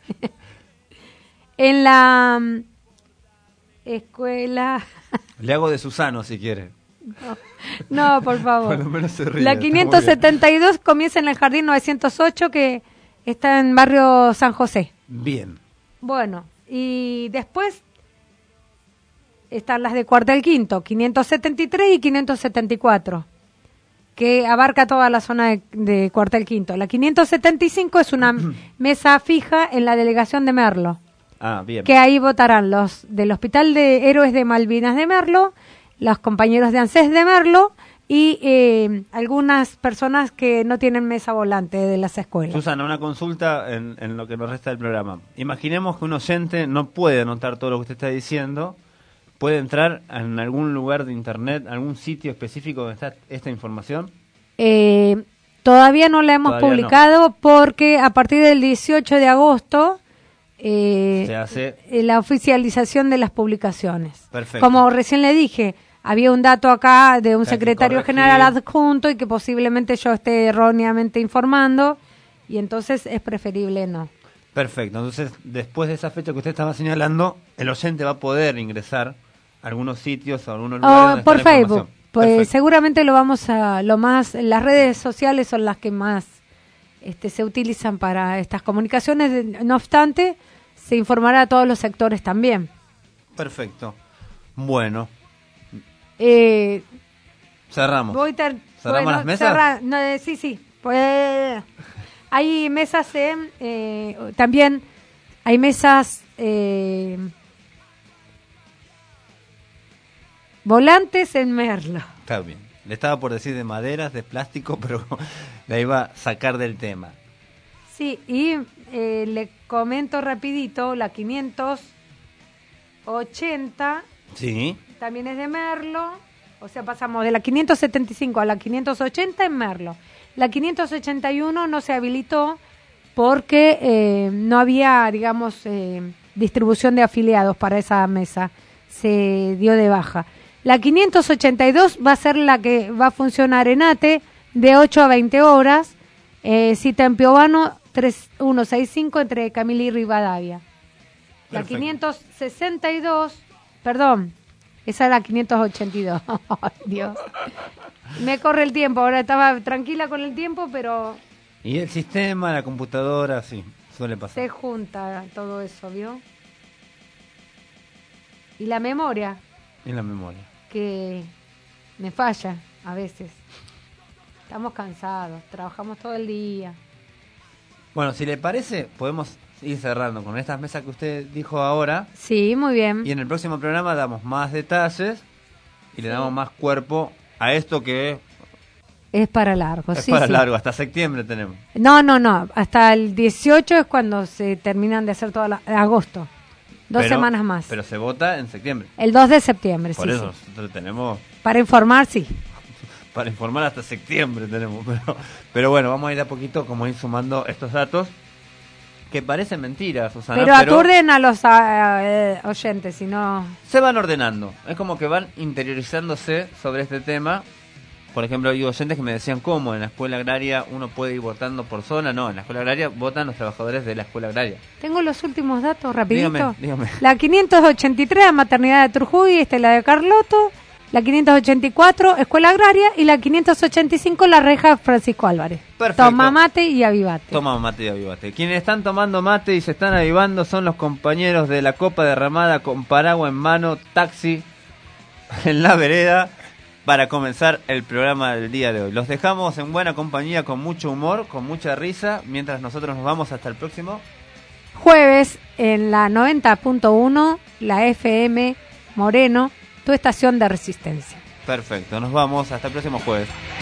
En la mm, escuela... Le hago de Susano si quiere. No, no, por favor. Por lo menos se ríe, La está muy quinientos bien. setenta y dos comienza en el Jardín novecientos ocho, que está en barrio San José. Bien. Bueno, y después están las de Cuartel Quinto, quinientos setenta y tres y quinientos setenta y cuatro, que abarca toda la zona de, de Cuartel Quinto. La quinientos setenta y cinco es una mesa fija en la delegación de Merlo, Ah, bien. que ahí votarán los del Hospital de Héroes de Malvinas de Merlo, los compañeros de ANSES de Merlo y eh, algunas personas que no tienen mesa volante de las escuelas. Susana, una consulta en, en lo que nos resta del programa. Imaginemos que un oyente no puede anotar todo lo que usted está diciendo. ¿Puede entrar en algún lugar de internet, algún sitio específico donde está esta información? Eh, todavía no la hemos Todavía publicado porque a partir del dieciocho de agosto eh, Se hace... eh, la oficialización de las publicaciones. Perfecto. Como recién le dije, había un dato acá de un Que hay que secretario corregir. general adjunto y que posiblemente yo esté erróneamente informando, y entonces es preferible no. Perfecto. Entonces, después de esa fecha que usted estaba señalando, el oyente va a poder ingresar a algunos sitios o a algunos lugares O donde por está la Facebook. información. Pues Perfecto. seguramente lo vamos a lo más las redes sociales son las que más este se utilizan para estas comunicaciones. De- no obstante, se informará a todos los sectores también. Perfecto. Bueno, Eh, cerramos. voy ter- ¿Cerramos bueno, las mesas? cerra- no, eh, sí, sí. Pues hay mesas en eh, también hay mesas eh, volantes en Merlo. Está bien. Le estaba por decir de maderas, de plástico, pero la iba a sacar del tema. Sí, y eh, le comento rapidito, la quinientos ochenta Sí. también es de Merlo, o sea, pasamos de la quinientos setenta y cinco a la quinientos ochenta en Merlo. La quinientos ochenta y uno no se habilitó porque eh, no había, digamos, eh, distribución de afiliados para esa mesa, se dio de baja. La quinientos ochenta y dos va a ser la que va a funcionar en ATE de ocho a veinte horas, eh, cita en Piovano tres uno seis cinco entre Camila y Rivadavia. La Perfecto. quinientos sesenta y dos, perdón, esa era la quinientos ochenta y dos. Ay, Dios. Me corre el tiempo, ahora estaba tranquila con el tiempo, pero Y el sistema, la computadora, sí, suele pasar. se junta todo eso, ¿vio? Y la memoria, En la memoria. que me falla a veces. Estamos cansados, trabajamos todo el día. Bueno, si le parece, podemos ir cerrando con estas mesas que usted dijo ahora. Sí, muy bien. Y en el próximo programa damos más detalles y le damos más cuerpo a esto que Es para largo, es sí, para sí. largo. Hasta septiembre tenemos. No, no, no. Hasta el dieciocho es cuando se terminan de hacer toda la... agosto. Dos Pero- semanas más. Pero se vota en septiembre. El dos de septiembre, Por sí, eso sí. nosotros tenemos... Para informar, sí. Para informar hasta septiembre tenemos. Pero, pero bueno, vamos a ir a poquito como ir sumando estos datos que parecen mentiras, Susana. Pero, pero aturden a los a, eh, oyentes, si no... Se van ordenando. Es como que van interiorizándose sobre este tema. Por ejemplo, hay oyentes que me decían cómo en la escuela agraria uno puede ir votando por zona. No, en la escuela agraria votan los trabajadores de la escuela agraria. Tengo los últimos datos, rapidito. Dígame, dígame. La quinientos ochenta y tres, la maternidad de Turjuy, esta es la de Carloto. La quinientos ochenta y cuatro, escuela agraria. Y la quinientos ochenta y cinco, la reja Francisco Álvarez. Perfecto. Toma mate y avivate. Toma mate y avivate. Quienes están tomando mate y se están avivando son los compañeros de la Copa Derramada con paraguas en mano, taxi en la vereda, para comenzar el programa del día de hoy. Los dejamos en buena compañía, con mucho humor, con mucha risa, mientras nosotros nos vamos hasta el próximo jueves en la noventa punto uno, la F M Moreno, tu estación de resistencia. Perfecto, nos vamos hasta el próximo jueves.